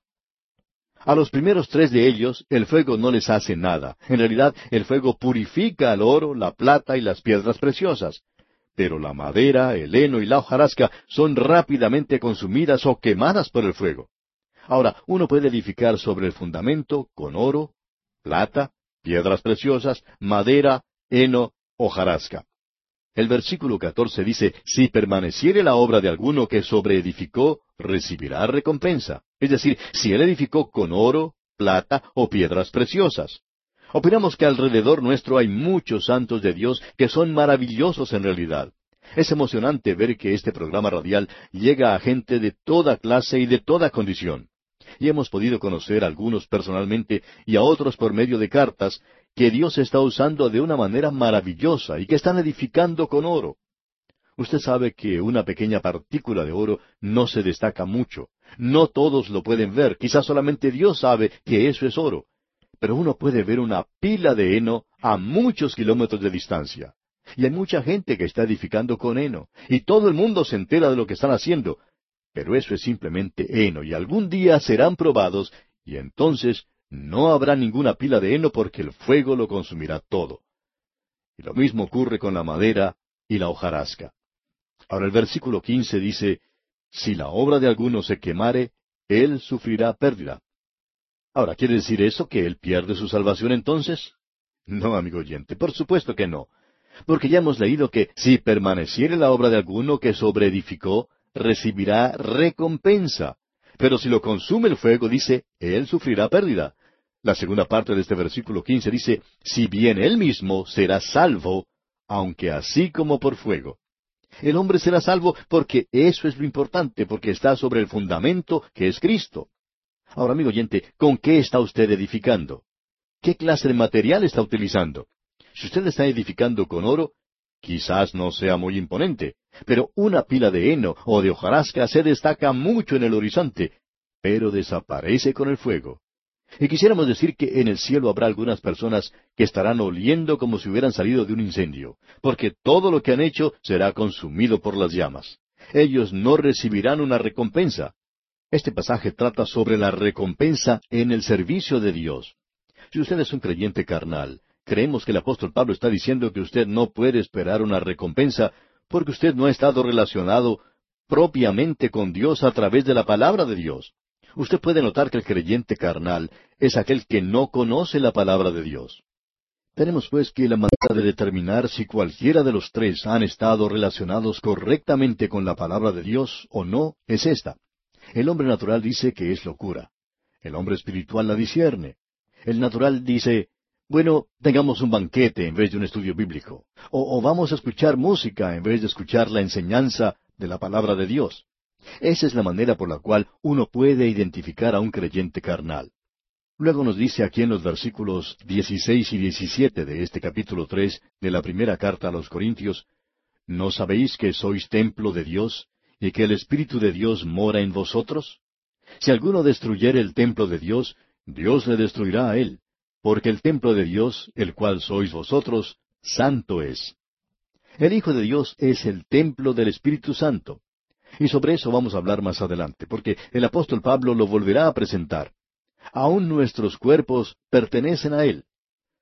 A los primeros tres de ellos, el fuego no les hace nada. En realidad, el fuego purifica el oro, la plata y las piedras preciosas. Pero la madera, el heno y la hojarasca son rápidamente consumidas o quemadas por el fuego. Ahora, uno puede edificar sobre el fundamento con oro, plata, piedras preciosas, madera, heno, hojarasca. El versículo catorce dice, si permaneciere la obra de alguno que sobreedificó, recibirá recompensa. Es decir, si él edificó con oro, plata o piedras preciosas. Opinamos que alrededor nuestro hay muchos santos de Dios que son maravillosos en realidad. Es emocionante ver que este programa radial llega a gente de toda clase y de toda condición. Y hemos podido conocer a algunos personalmente y a otros por medio de cartas que Dios está usando de una manera maravillosa y que están edificando con oro. Usted sabe que una pequeña partícula de oro no se destaca mucho. No todos lo pueden ver. Quizás solamente Dios sabe que eso es oro. Pero uno puede ver una pila de heno a muchos kilómetros de distancia. Y hay mucha gente que está edificando con heno. Y todo el mundo se entera de lo que están haciendo. Pero eso es simplemente heno. Y algún día serán probados. Y entonces no habrá ninguna pila de heno porque el fuego lo consumirá todo. Y lo mismo ocurre con la madera y la hojarasca. Ahora el versículo quince dice, si la obra de alguno se quemare, él sufrirá pérdida. Ahora, ¿quiere decir eso que él pierde su salvación entonces? No, amigo oyente, por supuesto que no. Porque ya hemos leído que si permaneciere la obra de alguno que sobreedificó, recibirá recompensa. Pero si lo consume el fuego, dice, él sufrirá pérdida. La segunda parte de este versículo quince dice, si bien él mismo será salvo, aunque así como por fuego. El hombre será salvo porque eso es lo importante, porque está sobre el fundamento que es Cristo. Ahora, amigo oyente, ¿con qué está usted edificando? ¿Qué clase de material está utilizando? Si usted está edificando con oro, quizás no sea muy imponente, pero una pila de heno o de hojarasca se destaca mucho en el horizonte, pero desaparece con el fuego. Y quisiéramos decir que en el cielo habrá algunas personas que estarán oliendo como si hubieran salido de un incendio, porque todo lo que han hecho será consumido por las llamas. Ellos no recibirán una recompensa. Este pasaje trata sobre la recompensa en el servicio de Dios. Si usted es un creyente carnal, creemos que el apóstol Pablo está diciendo que usted no puede esperar una recompensa porque usted no ha estado relacionado propiamente con Dios a través de la palabra de Dios. Usted puede notar que el creyente carnal es aquel que no conoce la palabra de Dios. Tenemos pues que la manera de determinar si cualquiera de los tres han estado relacionados correctamente con la palabra de Dios o no es esta. El hombre natural dice que es locura. El hombre espiritual la discierne. El natural dice, bueno, tengamos un banquete en vez de un estudio bíblico. O, o vamos a escuchar música en vez de escuchar la enseñanza de la palabra de Dios. Esa es la manera por la cual uno puede identificar a un creyente carnal. Luego nos dice aquí en los versículos dieciséis y diecisiete de este capítulo tres de la primera carta a los Corintios, ¿no sabéis que sois templo de Dios y que el Espíritu de Dios mora en vosotros? Si alguno destruyere el templo de Dios, Dios le destruirá a él, porque el templo de Dios, el cual sois vosotros, santo es. El Hijo de Dios es el templo del Espíritu Santo. Y sobre eso vamos a hablar más adelante, porque el apóstol Pablo lo volverá a presentar. Aún nuestros cuerpos pertenecen a Él.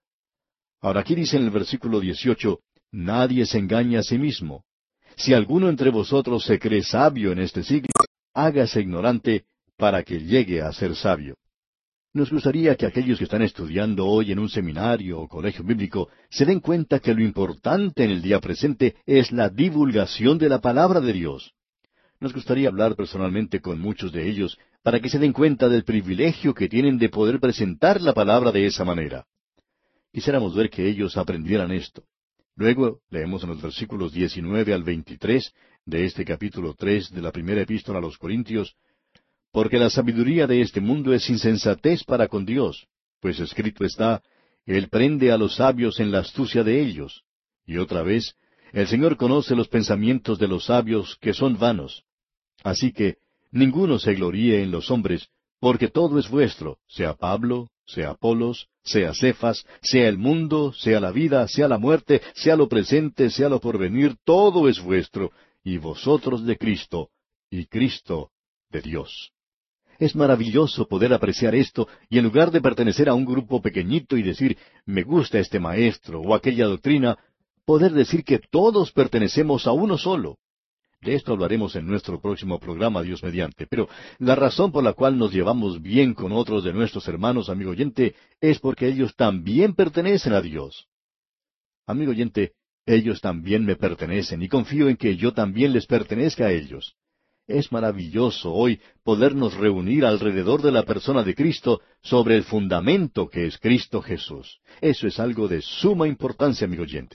Ahora aquí dice en el versículo dieciocho, nadie se engaña a sí mismo. Si alguno entre vosotros se cree sabio en este siglo, hágase ignorante para que llegue a ser sabio. Nos gustaría que aquellos que están estudiando hoy en un seminario o colegio bíblico se den cuenta que lo importante en el día presente es la divulgación de la palabra de Dios. Nos gustaría hablar personalmente con muchos de ellos para que se den cuenta del privilegio que tienen de poder presentar la palabra de esa manera. Quisiéramos ver que ellos aprendieran esto. Luego leemos en los versículos diecinueve al veintitrés de este capítulo tres de la primera epístola a los Corintios, porque la sabiduría de este mundo es insensatez para con Dios, pues escrito está, Él prende a los sabios en la astucia de ellos. Y otra vez, el Señor conoce los pensamientos de los sabios que son vanos. Así que ninguno se gloríe en los hombres, porque todo es vuestro, sea Pablo, sea Apolos, sea Cefas, sea el mundo, sea la vida, sea la muerte, sea lo presente, sea lo porvenir, todo es vuestro, y vosotros de Cristo, y Cristo de Dios. Es maravilloso poder apreciar esto, y en lugar de pertenecer a un grupo pequeñito y decir, me gusta este maestro o aquella doctrina, poder decir que todos pertenecemos a uno solo. De esto hablaremos en nuestro próximo programa, Dios mediante. Pero la razón por la cual nos llevamos bien con otros de nuestros hermanos, amigo oyente, es porque ellos también pertenecen a Dios. Amigo oyente, ellos también me pertenecen y confío en que yo también les pertenezca a ellos. Es maravilloso hoy podernos reunir alrededor de la persona de Cristo sobre el fundamento que es Cristo Jesús. Eso es algo de suma importancia, amigo oyente.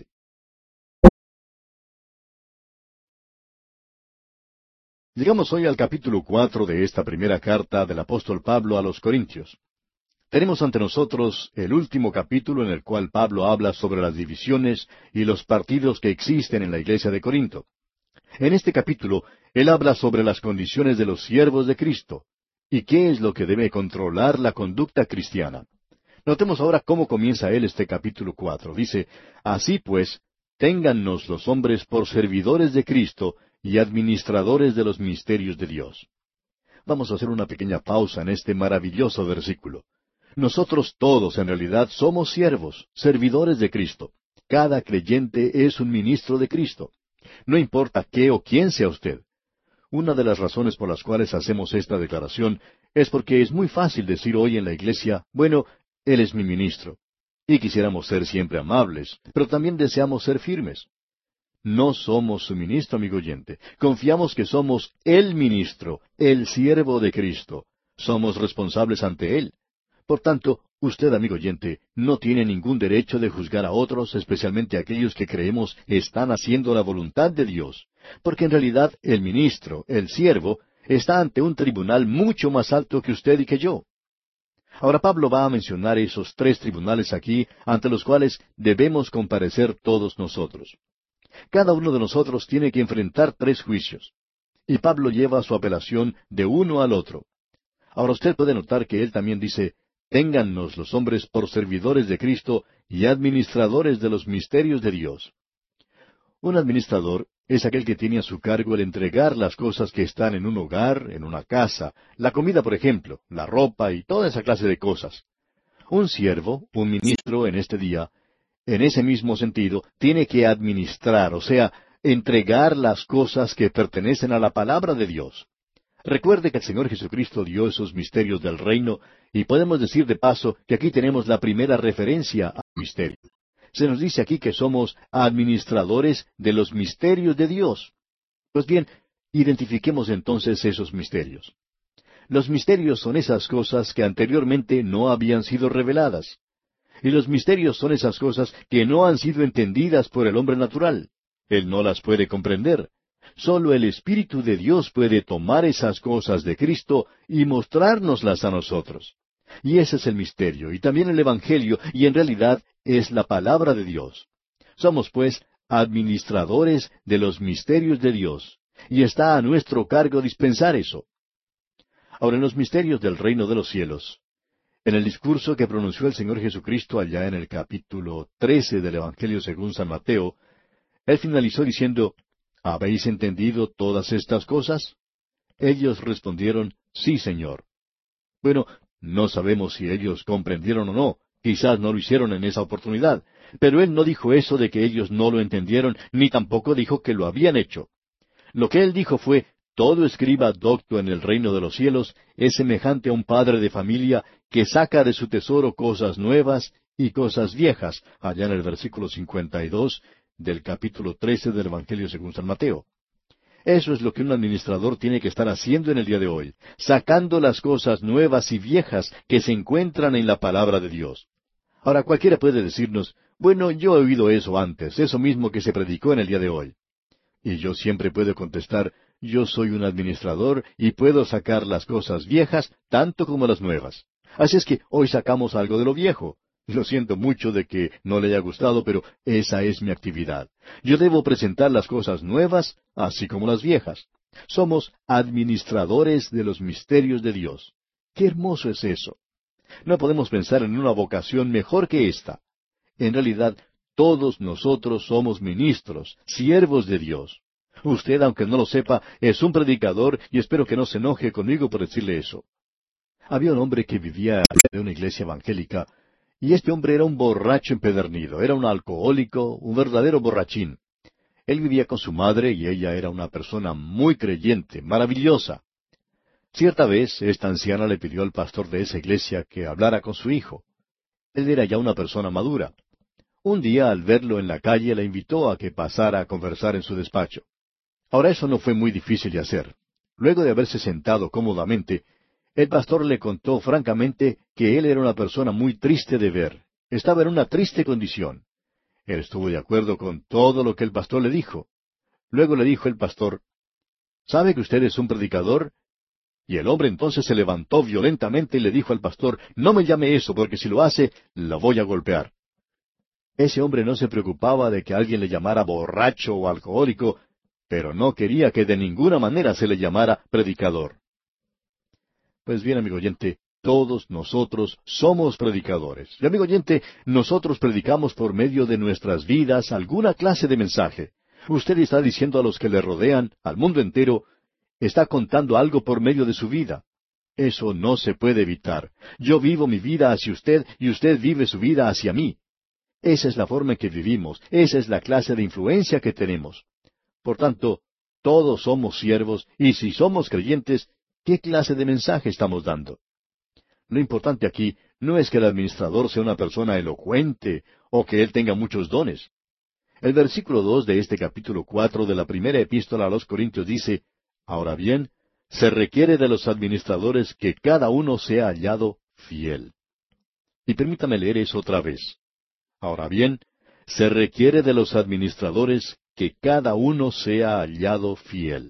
Llegamos hoy al capítulo cuatro de esta primera carta del apóstol Pablo a los Corintios. Tenemos ante nosotros el último capítulo en el cual Pablo habla sobre las divisiones y los partidos que existen en la iglesia de Corinto. En este capítulo, él habla sobre las condiciones de los siervos de Cristo y qué es lo que debe controlar la conducta cristiana. Notemos ahora cómo comienza él este capítulo cuatro. Dice, así pues, téngannos los hombres por servidores de Cristo y administradores de los misterios de Dios. Vamos a hacer una pequeña pausa en este maravilloso versículo. Nosotros todos en realidad somos siervos, servidores de Cristo. Cada creyente es un ministro de Cristo. No importa qué o quién sea usted. Una de las razones por las cuales hacemos esta declaración es porque es muy fácil decir hoy en la iglesia, bueno, Él es mi ministro. Y quisiéramos ser siempre amables, pero también deseamos ser firmes. No somos su ministro, amigo oyente. Confiamos que somos el ministro, el siervo de Cristo. Somos responsables ante Él. Por tanto, usted, amigo oyente, no tiene ningún derecho de juzgar a otros, especialmente aquellos que creemos están haciendo la voluntad de Dios, porque en realidad el ministro, el siervo, está ante un tribunal mucho más alto que usted y que yo. Ahora Pablo va a mencionar esos tres tribunales aquí ante los cuales debemos comparecer todos nosotros. Cada uno de nosotros tiene que enfrentar tres juicios, y Pablo lleva su apelación de uno al otro. Ahora usted puede notar que él también dice, téngannos los hombres por servidores de Cristo y administradores de los misterios de Dios. Un administrador es aquel que tiene a su cargo el entregar las cosas que están en un hogar, en una casa, la comida, por ejemplo, la ropa y toda esa clase de cosas. Un siervo, un ministro en este día, en ese mismo sentido, tiene que administrar, o sea, entregar las cosas que pertenecen a la palabra de Dios. Recuerde que el Señor Jesucristo dio esos misterios del reino, y podemos decir de paso que aquí tenemos la primera referencia al misterio. Se nos dice aquí que somos administradores de los misterios de Dios. Pues bien, identifiquemos entonces esos misterios. Los misterios son esas cosas que anteriormente no habían sido reveladas. Y los misterios son esas cosas que no han sido entendidas por el hombre natural. Él no las puede comprender. Solo el Espíritu de Dios puede tomar esas cosas de Cristo y mostrárnoslas a nosotros. Y ese es el misterio, y también el Evangelio, y en realidad es la palabra de Dios. Somos, pues, administradores de los misterios de Dios, y está a nuestro cargo dispensar eso. Ahora, en los misterios del reino de los cielos, en el discurso que pronunció el Señor Jesucristo allá en el capítulo trece del Evangelio según San Mateo, Él finalizó diciendo, ¿habéis entendido todas estas cosas? Ellos respondieron, sí, Señor. Bueno, no sabemos si ellos comprendieron o no, quizás no lo hicieron en esa oportunidad, pero Él no dijo eso de que ellos no lo entendieron, ni tampoco dijo que lo habían hecho. Lo que Él dijo fue, todo escriba docto en el reino de los cielos es semejante a un padre de familia que saca de su tesoro cosas nuevas y cosas viejas, allá en el versículo cincuenta y dos del capítulo trece del Evangelio según San Mateo. Eso es lo que un administrador tiene que estar haciendo en el día de hoy, sacando las cosas nuevas y viejas que se encuentran en la palabra de Dios. Ahora cualquiera puede decirnos, bueno, yo he oído eso antes, eso mismo que se predicó en el día de hoy. Y yo siempre puedo contestar, yo soy un administrador y puedo sacar las cosas viejas tanto como las nuevas. Así es que hoy sacamos algo de lo viejo. Lo siento mucho de que no le haya gustado, pero esa es mi actividad. Yo debo presentar las cosas nuevas, así como las viejas. Somos administradores de los misterios de Dios. ¡Qué hermoso es eso! No podemos pensar en una vocación mejor que esta. En realidad, todos nosotros somos ministros, siervos de Dios. Usted, aunque no lo sepa, es un predicador y espero que no se enoje conmigo por decirle eso. Había un hombre que vivía en una iglesia evangélica, y este hombre era un borracho empedernido, era un alcohólico, un verdadero borrachín. Él vivía con su madre y ella era una persona muy creyente, maravillosa. Cierta vez, esta anciana le pidió al pastor de esa iglesia que hablara con su hijo. Él era ya una persona madura. Un día, al verlo en la calle, le invitó a que pasara a conversar en su despacho. Ahora, eso no fue muy difícil de hacer. Luego de haberse sentado cómodamente, el pastor le contó francamente que él era una persona muy triste de ver. Estaba en una triste condición. Él estuvo de acuerdo con todo lo que el pastor le dijo. Luego le dijo el pastor, ¿sabe que usted es un predicador? Y el hombre entonces se levantó violentamente y le dijo al pastor, no me llame eso, porque si lo hace, lo voy a golpear. Ese hombre no se preocupaba de que alguien le llamara borracho o alcohólico, pero no quería que de ninguna manera se le llamara predicador. Pues bien, amigo oyente, todos nosotros somos predicadores. Y amigo oyente, nosotros predicamos por medio de nuestras vidas alguna clase de mensaje. Usted está diciendo a los que le rodean, al mundo entero, está contando algo por medio de su vida. Eso no se puede evitar. Yo vivo mi vida hacia usted y usted vive su vida hacia mí. Esa es la forma en que vivimos, esa es la clase de influencia que tenemos. Por tanto, todos somos siervos, y si somos creyentes, ¿qué clase de mensaje estamos dando? Lo importante aquí no es que el administrador sea una persona elocuente o que él tenga muchos dones. El versículo dos de este capítulo cuatro de la primera epístola a los Corintios dice, ahora bien, se requiere de los administradores que cada uno sea hallado fiel. Y permítame leer eso otra vez. Ahora bien, se requiere de los administradores que cada uno sea hallado fiel.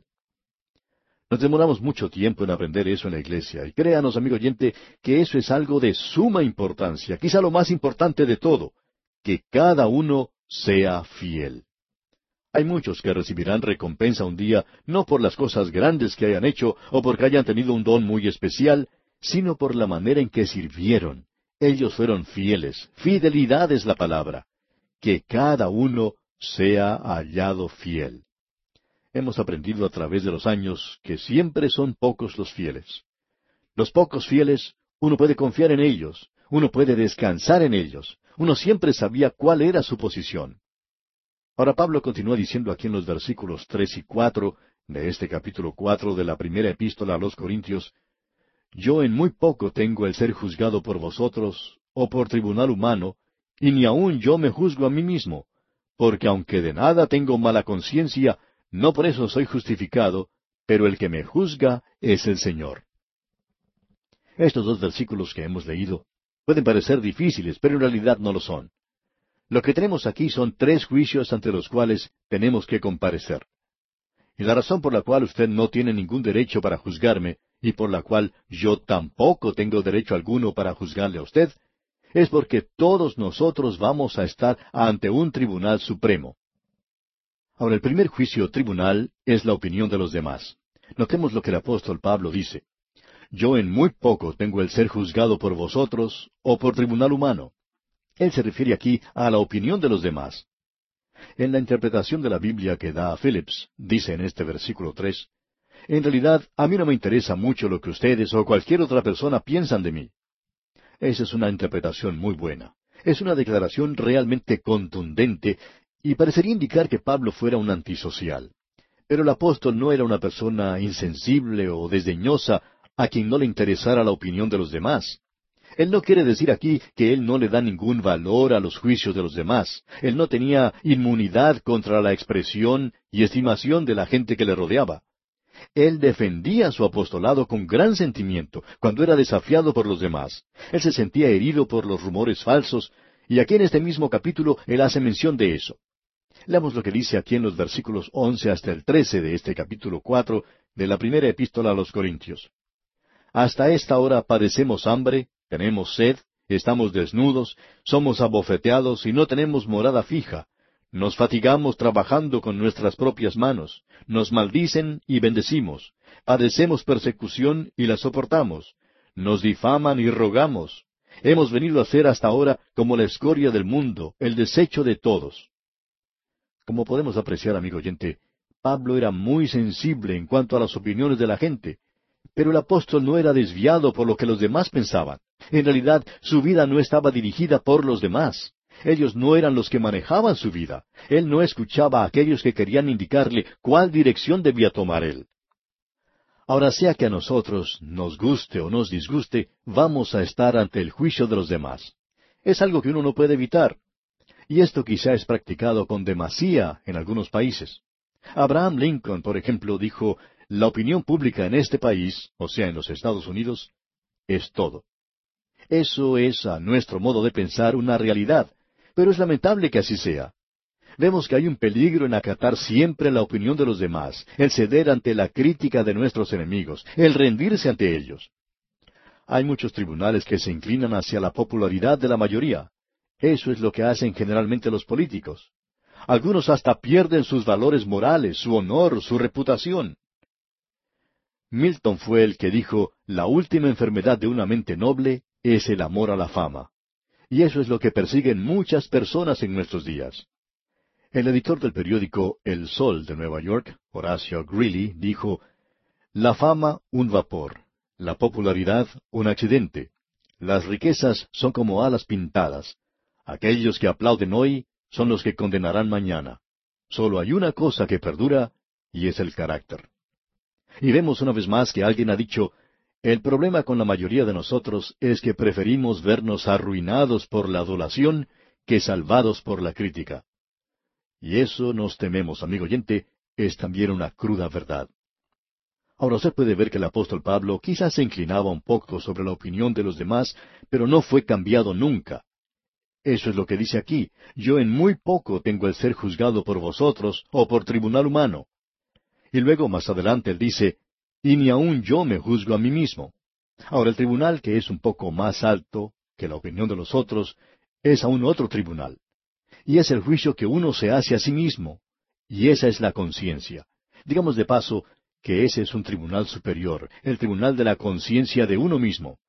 Nos demoramos mucho tiempo en aprender eso en la iglesia, y créanos, amigo oyente, que eso es algo de suma importancia, quizá lo más importante de todo, que cada uno sea fiel. Hay muchos que recibirán recompensa un día, no por las cosas grandes que hayan hecho, o porque hayan tenido un don muy especial, sino por la manera en que sirvieron. Ellos fueron fieles. Fidelidad es la palabra. Que cada uno sea hallado fiel. Hemos aprendido a través de los años que siempre son pocos los fieles. Los pocos fieles, uno puede confiar en ellos, uno puede descansar en ellos, uno siempre sabía cuál era su posición. Ahora Pablo continúa diciendo aquí en los versículos tres y cuatro de este capítulo cuatro de la primera epístola a los Corintios, yo en muy poco tengo el ser juzgado por vosotros, o por tribunal humano, y ni aun yo me juzgo a mí mismo, porque aunque de nada tengo mala conciencia, no por eso soy justificado, pero el que me juzga es el Señor. Estos dos versículos que hemos leído pueden parecer difíciles, pero en realidad no lo son. Lo que tenemos aquí son tres juicios ante los cuales tenemos que comparecer. Y la razón por la cual usted no tiene ningún derecho para juzgarme, y por la cual yo tampoco tengo derecho alguno para juzgarle a usted, es porque todos nosotros vamos a estar ante un tribunal supremo. Ahora, el primer juicio tribunal es la opinión de los demás. Notemos lo que el apóstol Pablo dice. Yo en muy poco tengo el ser juzgado por vosotros o por tribunal humano. Él se refiere aquí a la opinión de los demás. En la interpretación de la Biblia que da a Phillips, dice en este versículo tres, en realidad a mí no me interesa mucho lo que ustedes o cualquier otra persona piensan de mí. Esa es una interpretación muy buena. Es una declaración realmente contundente y parecería indicar que Pablo fuera un antisocial. Pero el apóstol no era una persona insensible o desdeñosa a quien no le interesara la opinión de los demás. Él no quiere decir aquí que él no le da ningún valor a los juicios de los demás. Él no tenía inmunidad contra la expresión y estimación de la gente que le rodeaba. Él defendía su apostolado con gran sentimiento cuando era desafiado por los demás. Él se sentía herido por los rumores falsos, y aquí en este mismo capítulo él hace mención de eso. Leamos lo que dice aquí en los versículos once hasta el trece de este capítulo cuatro de la primera epístola a los Corintios. Hasta esta hora padecemos hambre, tenemos sed, estamos desnudos, somos abofeteados y no tenemos morada fija. Nos fatigamos trabajando con nuestras propias manos, nos maldicen y bendecimos, padecemos persecución y la soportamos, nos difaman y rogamos. Hemos venido a ser hasta ahora como la escoria del mundo, el desecho de todos. Como podemos apreciar, amigo oyente, Pablo era muy sensible en cuanto a las opiniones de la gente, pero el apóstol no era desviado por lo que los demás pensaban. En realidad, su vida no estaba dirigida por los demás. Ellos no eran los que manejaban su vida. Él no escuchaba a aquellos que querían indicarle cuál dirección debía tomar él. Ahora, sea que a nosotros, nos guste o nos disguste, vamos a estar ante el juicio de los demás. Es algo que uno no puede evitar. Y esto quizá es practicado con demasía en algunos países. Abraham Lincoln, por ejemplo, dijo, la opinión pública en este país, o sea, en los Estados Unidos, es todo. Eso es, a nuestro modo de pensar, una realidad, pero es lamentable que así sea. Vemos que hay un peligro en acatar siempre la opinión de los demás, el ceder ante la crítica de nuestros enemigos, el rendirse ante ellos. Hay muchos tribunales que se inclinan hacia la popularidad de la mayoría. Eso es lo que hacen generalmente los políticos. Algunos hasta pierden sus valores morales, su honor, su reputación. Milton fue el que dijo, la última enfermedad de una mente noble es el amor a la fama. Y eso es lo que persiguen muchas personas en nuestros días. El editor del periódico El Sol de Nueva York, Horacio Greeley, dijo, la fama un vapor, la popularidad un accidente. Las riquezas son como alas pintadas. Aquellos que aplauden hoy son los que condenarán mañana. Solo hay una cosa que perdura, y es el carácter. Y vemos una vez más que alguien ha dicho, el problema con la mayoría de nosotros es que preferimos vernos arruinados por la adulación que salvados por la crítica. Y eso, nos tememos, amigo oyente, es también una cruda verdad. Ahora usted puede ver que el apóstol Pablo quizás se inclinaba un poco sobre la opinión de los demás, pero no fue cambiado nunca. Eso es lo que dice aquí, yo en muy poco tengo el ser juzgado por vosotros o por tribunal humano. Y luego más adelante él dice, y ni aun yo me juzgo a mí mismo. Ahora el tribunal que es un poco más alto que la opinión de los otros, es aún otro tribunal. Y es el juicio que uno se hace a sí mismo. Y esa es la conciencia. Digamos de paso que ese es un tribunal superior, el tribunal de la conciencia de uno mismo.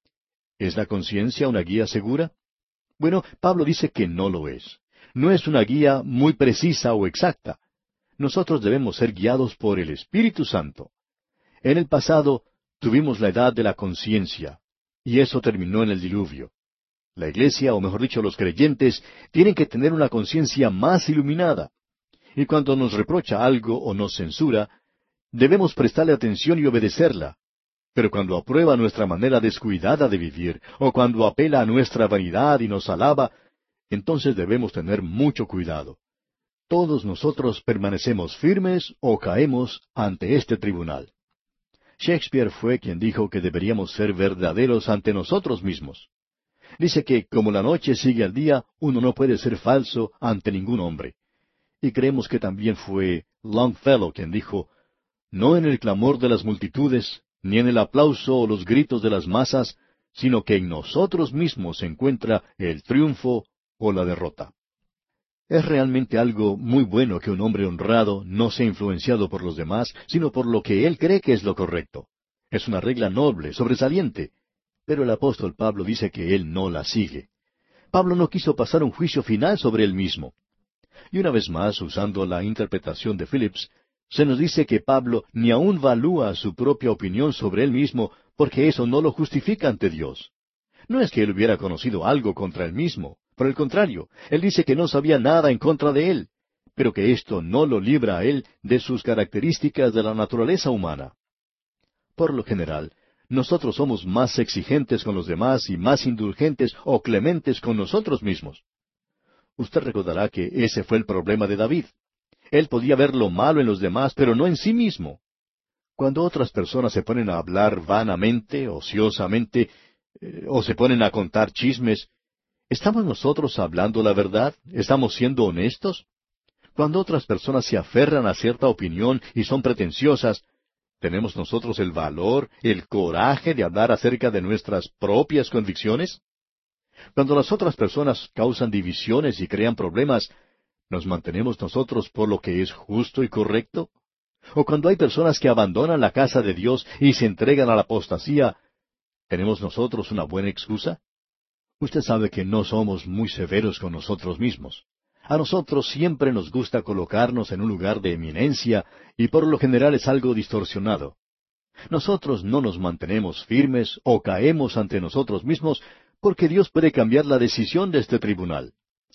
¿Es la conciencia una guía segura? Bueno, Pablo dice que no lo es. No es una guía muy precisa o exacta. Nosotros debemos ser guiados por el Espíritu Santo. En el pasado tuvimos la edad de la conciencia, y eso terminó en el diluvio. La iglesia, o mejor dicho, los creyentes, tienen que tener una conciencia más iluminada. Y cuando nos reprocha algo o nos censura, debemos prestarle atención y obedecerla. Pero cuando aprueba nuestra manera descuidada de vivir, o cuando apela a nuestra vanidad y nos alaba, entonces debemos tener mucho cuidado. Todos nosotros permanecemos firmes o caemos ante este tribunal. Shakespeare fue quien dijo que deberíamos ser verdaderos ante nosotros mismos. Dice que, como la noche sigue al día, uno no puede ser falso ante ningún hombre. Y creemos que también fue Longfellow quien dijo, no en el clamor de las multitudes, ni en el aplauso o los gritos de las masas, sino que en nosotros mismos se encuentra el triunfo o la derrota. Es realmente algo muy bueno que un hombre honrado no sea influenciado por los demás, sino por lo que él cree que es lo correcto. Es una regla noble, sobresaliente. Pero el apóstol Pablo dice que él no la sigue. Pablo no quiso pasar un juicio final sobre él mismo. Y una vez más, usando la interpretación de Phillips, se nos dice que Pablo ni aun valúa su propia opinión sobre él mismo, porque eso no lo justifica ante Dios. No es que él hubiera conocido algo contra él mismo. Por el contrario, él dice que no sabía nada en contra de él, pero que esto no lo libra a él de sus características de la naturaleza humana. Por lo general, nosotros somos más exigentes con los demás y más indulgentes o clementes con nosotros mismos. Usted recordará que ese fue el problema de David. Él podía ver lo malo en los demás, pero no en sí mismo. Cuando otras personas se ponen a hablar vanamente, ociosamente, eh, o se ponen a contar chismes, ¿estamos nosotros hablando la verdad? ¿Estamos siendo honestos? Cuando otras personas se aferran a cierta opinión y son pretenciosas, ¿tenemos nosotros el valor, el coraje de hablar acerca de nuestras propias convicciones? Cuando las otras personas causan divisiones y crean problemas, ¿nos mantenemos nosotros por lo que es justo y correcto? ¿O cuando hay personas que abandonan la casa de Dios y se entregan a la apostasía, ¿tenemos nosotros una buena excusa? Usted sabe que no somos muy severos con nosotros mismos. A nosotros siempre nos gusta colocarnos en un lugar de eminencia y por lo general es algo distorsionado. Nosotros no nos mantenemos firmes o caemos ante nosotros mismos porque Dios puede cambiar la decisión de este tribunal.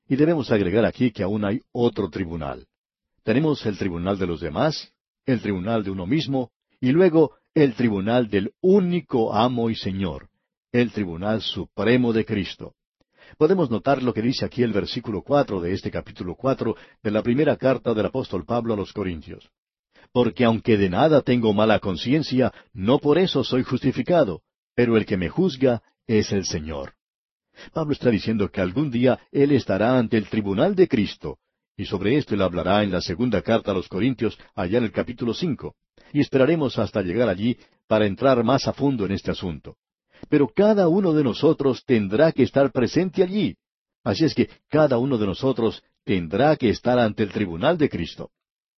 Y debemos agregar aquí que aún hay otro tribunal. Tenemos el tribunal de los demás, el tribunal de uno mismo, y luego el tribunal del único amo y Señor, el tribunal supremo de Cristo. Podemos notar lo que dice aquí el versículo cuatro de este capítulo cuatro de la primera carta del apóstol Pablo a los Corintios. Porque aunque de nada tengo mala conciencia, no por eso soy justificado, pero el que me juzga es el Señor. Pablo está diciendo que algún día él estará ante el tribunal de Cristo, y sobre esto él hablará en la segunda carta a los Corintios, allá en el capítulo cinco, y esperaremos hasta llegar allí para entrar más a fondo en este asunto. Pero cada uno de nosotros tendrá que estar presente allí. Así es que cada uno de nosotros tendrá que estar ante el tribunal de Cristo.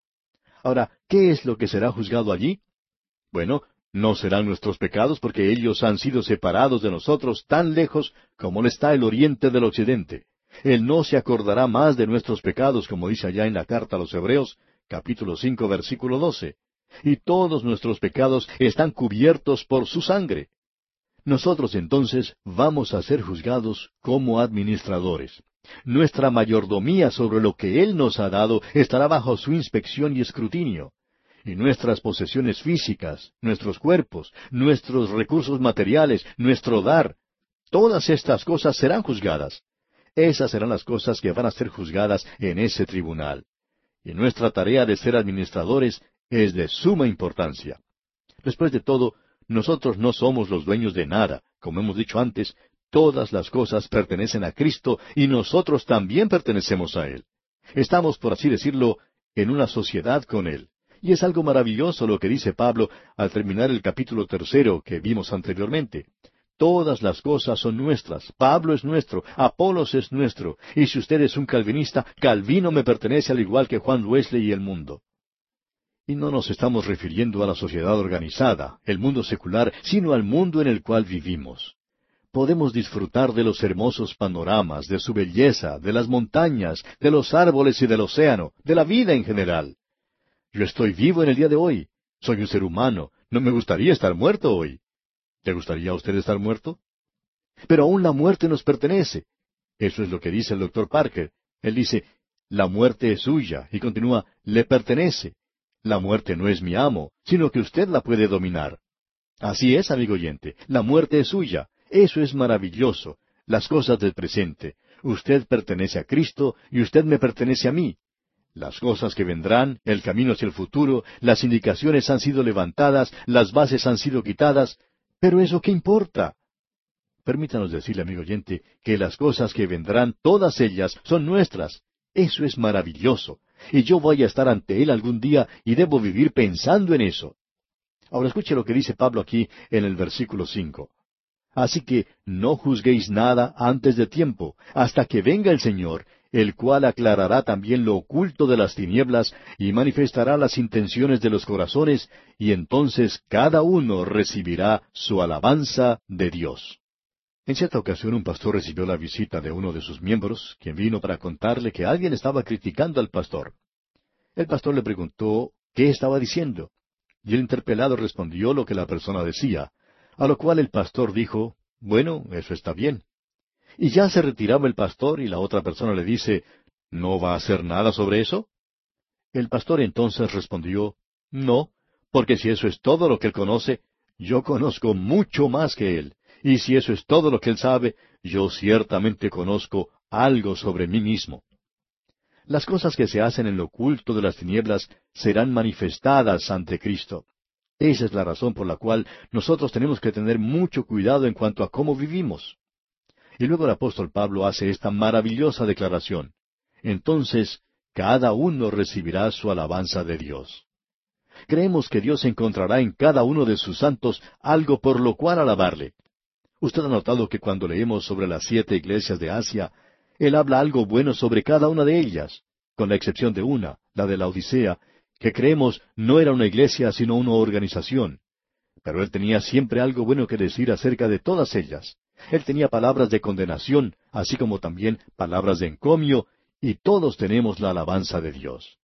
Ahora, ¿qué es lo que será juzgado allí? Bueno, no serán nuestros pecados porque ellos han sido separados de nosotros tan lejos como lo está el oriente del occidente. Él no se acordará más de nuestros pecados, como dice allá en la carta a los Hebreos, capítulo cinco, versículo doce. Y todos nuestros pecados están cubiertos por su sangre. Nosotros entonces vamos a ser juzgados como administradores. Nuestra mayordomía sobre lo que Él nos ha dado estará bajo su inspección y escrutinio. Y nuestras posesiones físicas, nuestros cuerpos, nuestros recursos materiales, nuestro dar, todas estas cosas serán juzgadas. Esas serán las cosas que van a ser juzgadas en ese tribunal. Y nuestra tarea de ser administradores es de suma importancia. Después de todo, nosotros no somos los dueños de nada. Como hemos dicho antes, todas las cosas pertenecen a Cristo y nosotros también pertenecemos a Él. Estamos, por así decirlo, en una sociedad con Él. Y es algo maravilloso lo que dice Pablo al terminar el capítulo tercero que vimos anteriormente. Todas las cosas son nuestras. Pablo es nuestro, Apolos es nuestro. Y si usted es un calvinista, Calvino me pertenece al igual que Juan Wesley y el mundo. Y no nos estamos refiriendo a la sociedad organizada, el mundo secular, sino al mundo en el cual vivimos. Podemos disfrutar de los hermosos panoramas, de su belleza, de las montañas, de los árboles y del océano, de la vida en general. Yo estoy vivo en el día de hoy. Soy un ser humano. No me gustaría estar muerto hoy. ¿Le gustaría a usted estar muerto? Pero aún la muerte nos pertenece. Eso es lo que dice el doctor Parker. Él dice, la muerte es suya, y continúa, le pertenece. La muerte no es mi amo, sino que usted la puede dominar. Así es, amigo oyente, la muerte es suya. Eso es maravilloso. Las cosas del presente. Usted pertenece a Cristo y usted me pertenece a mí. Las cosas que vendrán, el camino hacia el futuro, las indicaciones han sido levantadas, las bases han sido quitadas, pero ¿eso qué importa? Permítanos decirle, amigo oyente, que las cosas que vendrán, todas ellas, son nuestras. Eso es maravilloso. Y yo voy a estar ante Él algún día y debo vivir pensando en eso. Ahora escuche lo que dice Pablo aquí en el versículo cinco. Así que no juzguéis nada antes de tiempo, hasta que venga el Señor, el cual aclarará también lo oculto de las tinieblas y manifestará las intenciones de los corazones, y entonces cada uno recibirá su alabanza de Dios. En cierta ocasión un pastor recibió la visita de uno de sus miembros, quien vino para contarle que alguien estaba criticando al pastor. El pastor le preguntó qué estaba diciendo, y el interpelado respondió lo que la persona decía, a lo cual el pastor dijo, bueno, eso está bien. Y ya se retiraba el pastor y la otra persona le dice, ¿no va a hacer nada sobre eso? El pastor entonces respondió, no, porque si eso es todo lo que él conoce, yo conozco mucho más que él. Y si eso es todo lo que él sabe, yo ciertamente conozco algo sobre mí mismo. Las cosas que se hacen en lo oculto de las tinieblas serán manifestadas ante Cristo. Esa es la razón por la cual nosotros tenemos que tener mucho cuidado en cuanto a cómo vivimos. Y luego el apóstol Pablo hace esta maravillosa declaración. Entonces, cada uno recibirá su alabanza de Dios. Creemos que Dios encontrará en cada uno de sus santos algo por lo cual alabarle. Usted ha notado que cuando leemos sobre las siete iglesias de Asia, Él habla algo bueno sobre cada una de ellas, con la excepción de una, la de la Odisea, que creemos no era una iglesia sino una organización. Pero Él tenía siempre algo bueno que decir acerca de todas ellas. Él tenía palabras de condenación, así como también palabras de encomio, y todos tenemos la alabanza de Dios.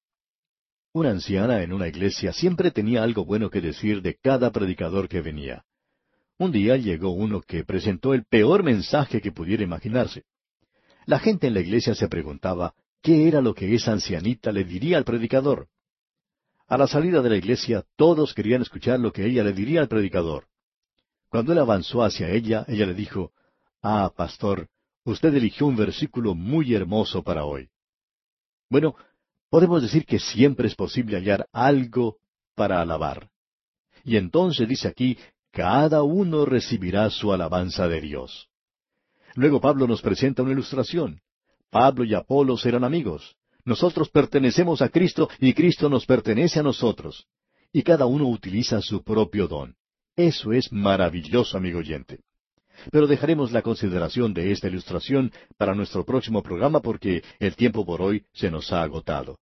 Una anciana en una iglesia siempre tenía algo bueno que decir de cada predicador que venía. Un día llegó uno que presentó el peor mensaje que pudiera imaginarse. La gente en la iglesia se preguntaba qué era lo que esa ancianita le diría al predicador. A la salida de la iglesia, todos querían escuchar lo que ella le diría al predicador. Cuando él avanzó hacia ella, ella le dijo, «Ah, pastor, usted eligió un versículo muy hermoso para hoy». Bueno, podemos decir que siempre es posible hallar algo para alabar. Y entonces dice aquí, cada uno recibirá su alabanza de Dios. Luego Pablo nos presenta una ilustración. Pablo y Apolos eran amigos. Nosotros pertenecemos a Cristo y Cristo nos pertenece a nosotros. Y cada uno utiliza su propio don. Eso es maravilloso, amigo oyente. Pero dejaremos la consideración de esta ilustración para nuestro próximo programa porque el tiempo por hoy se nos ha agotado.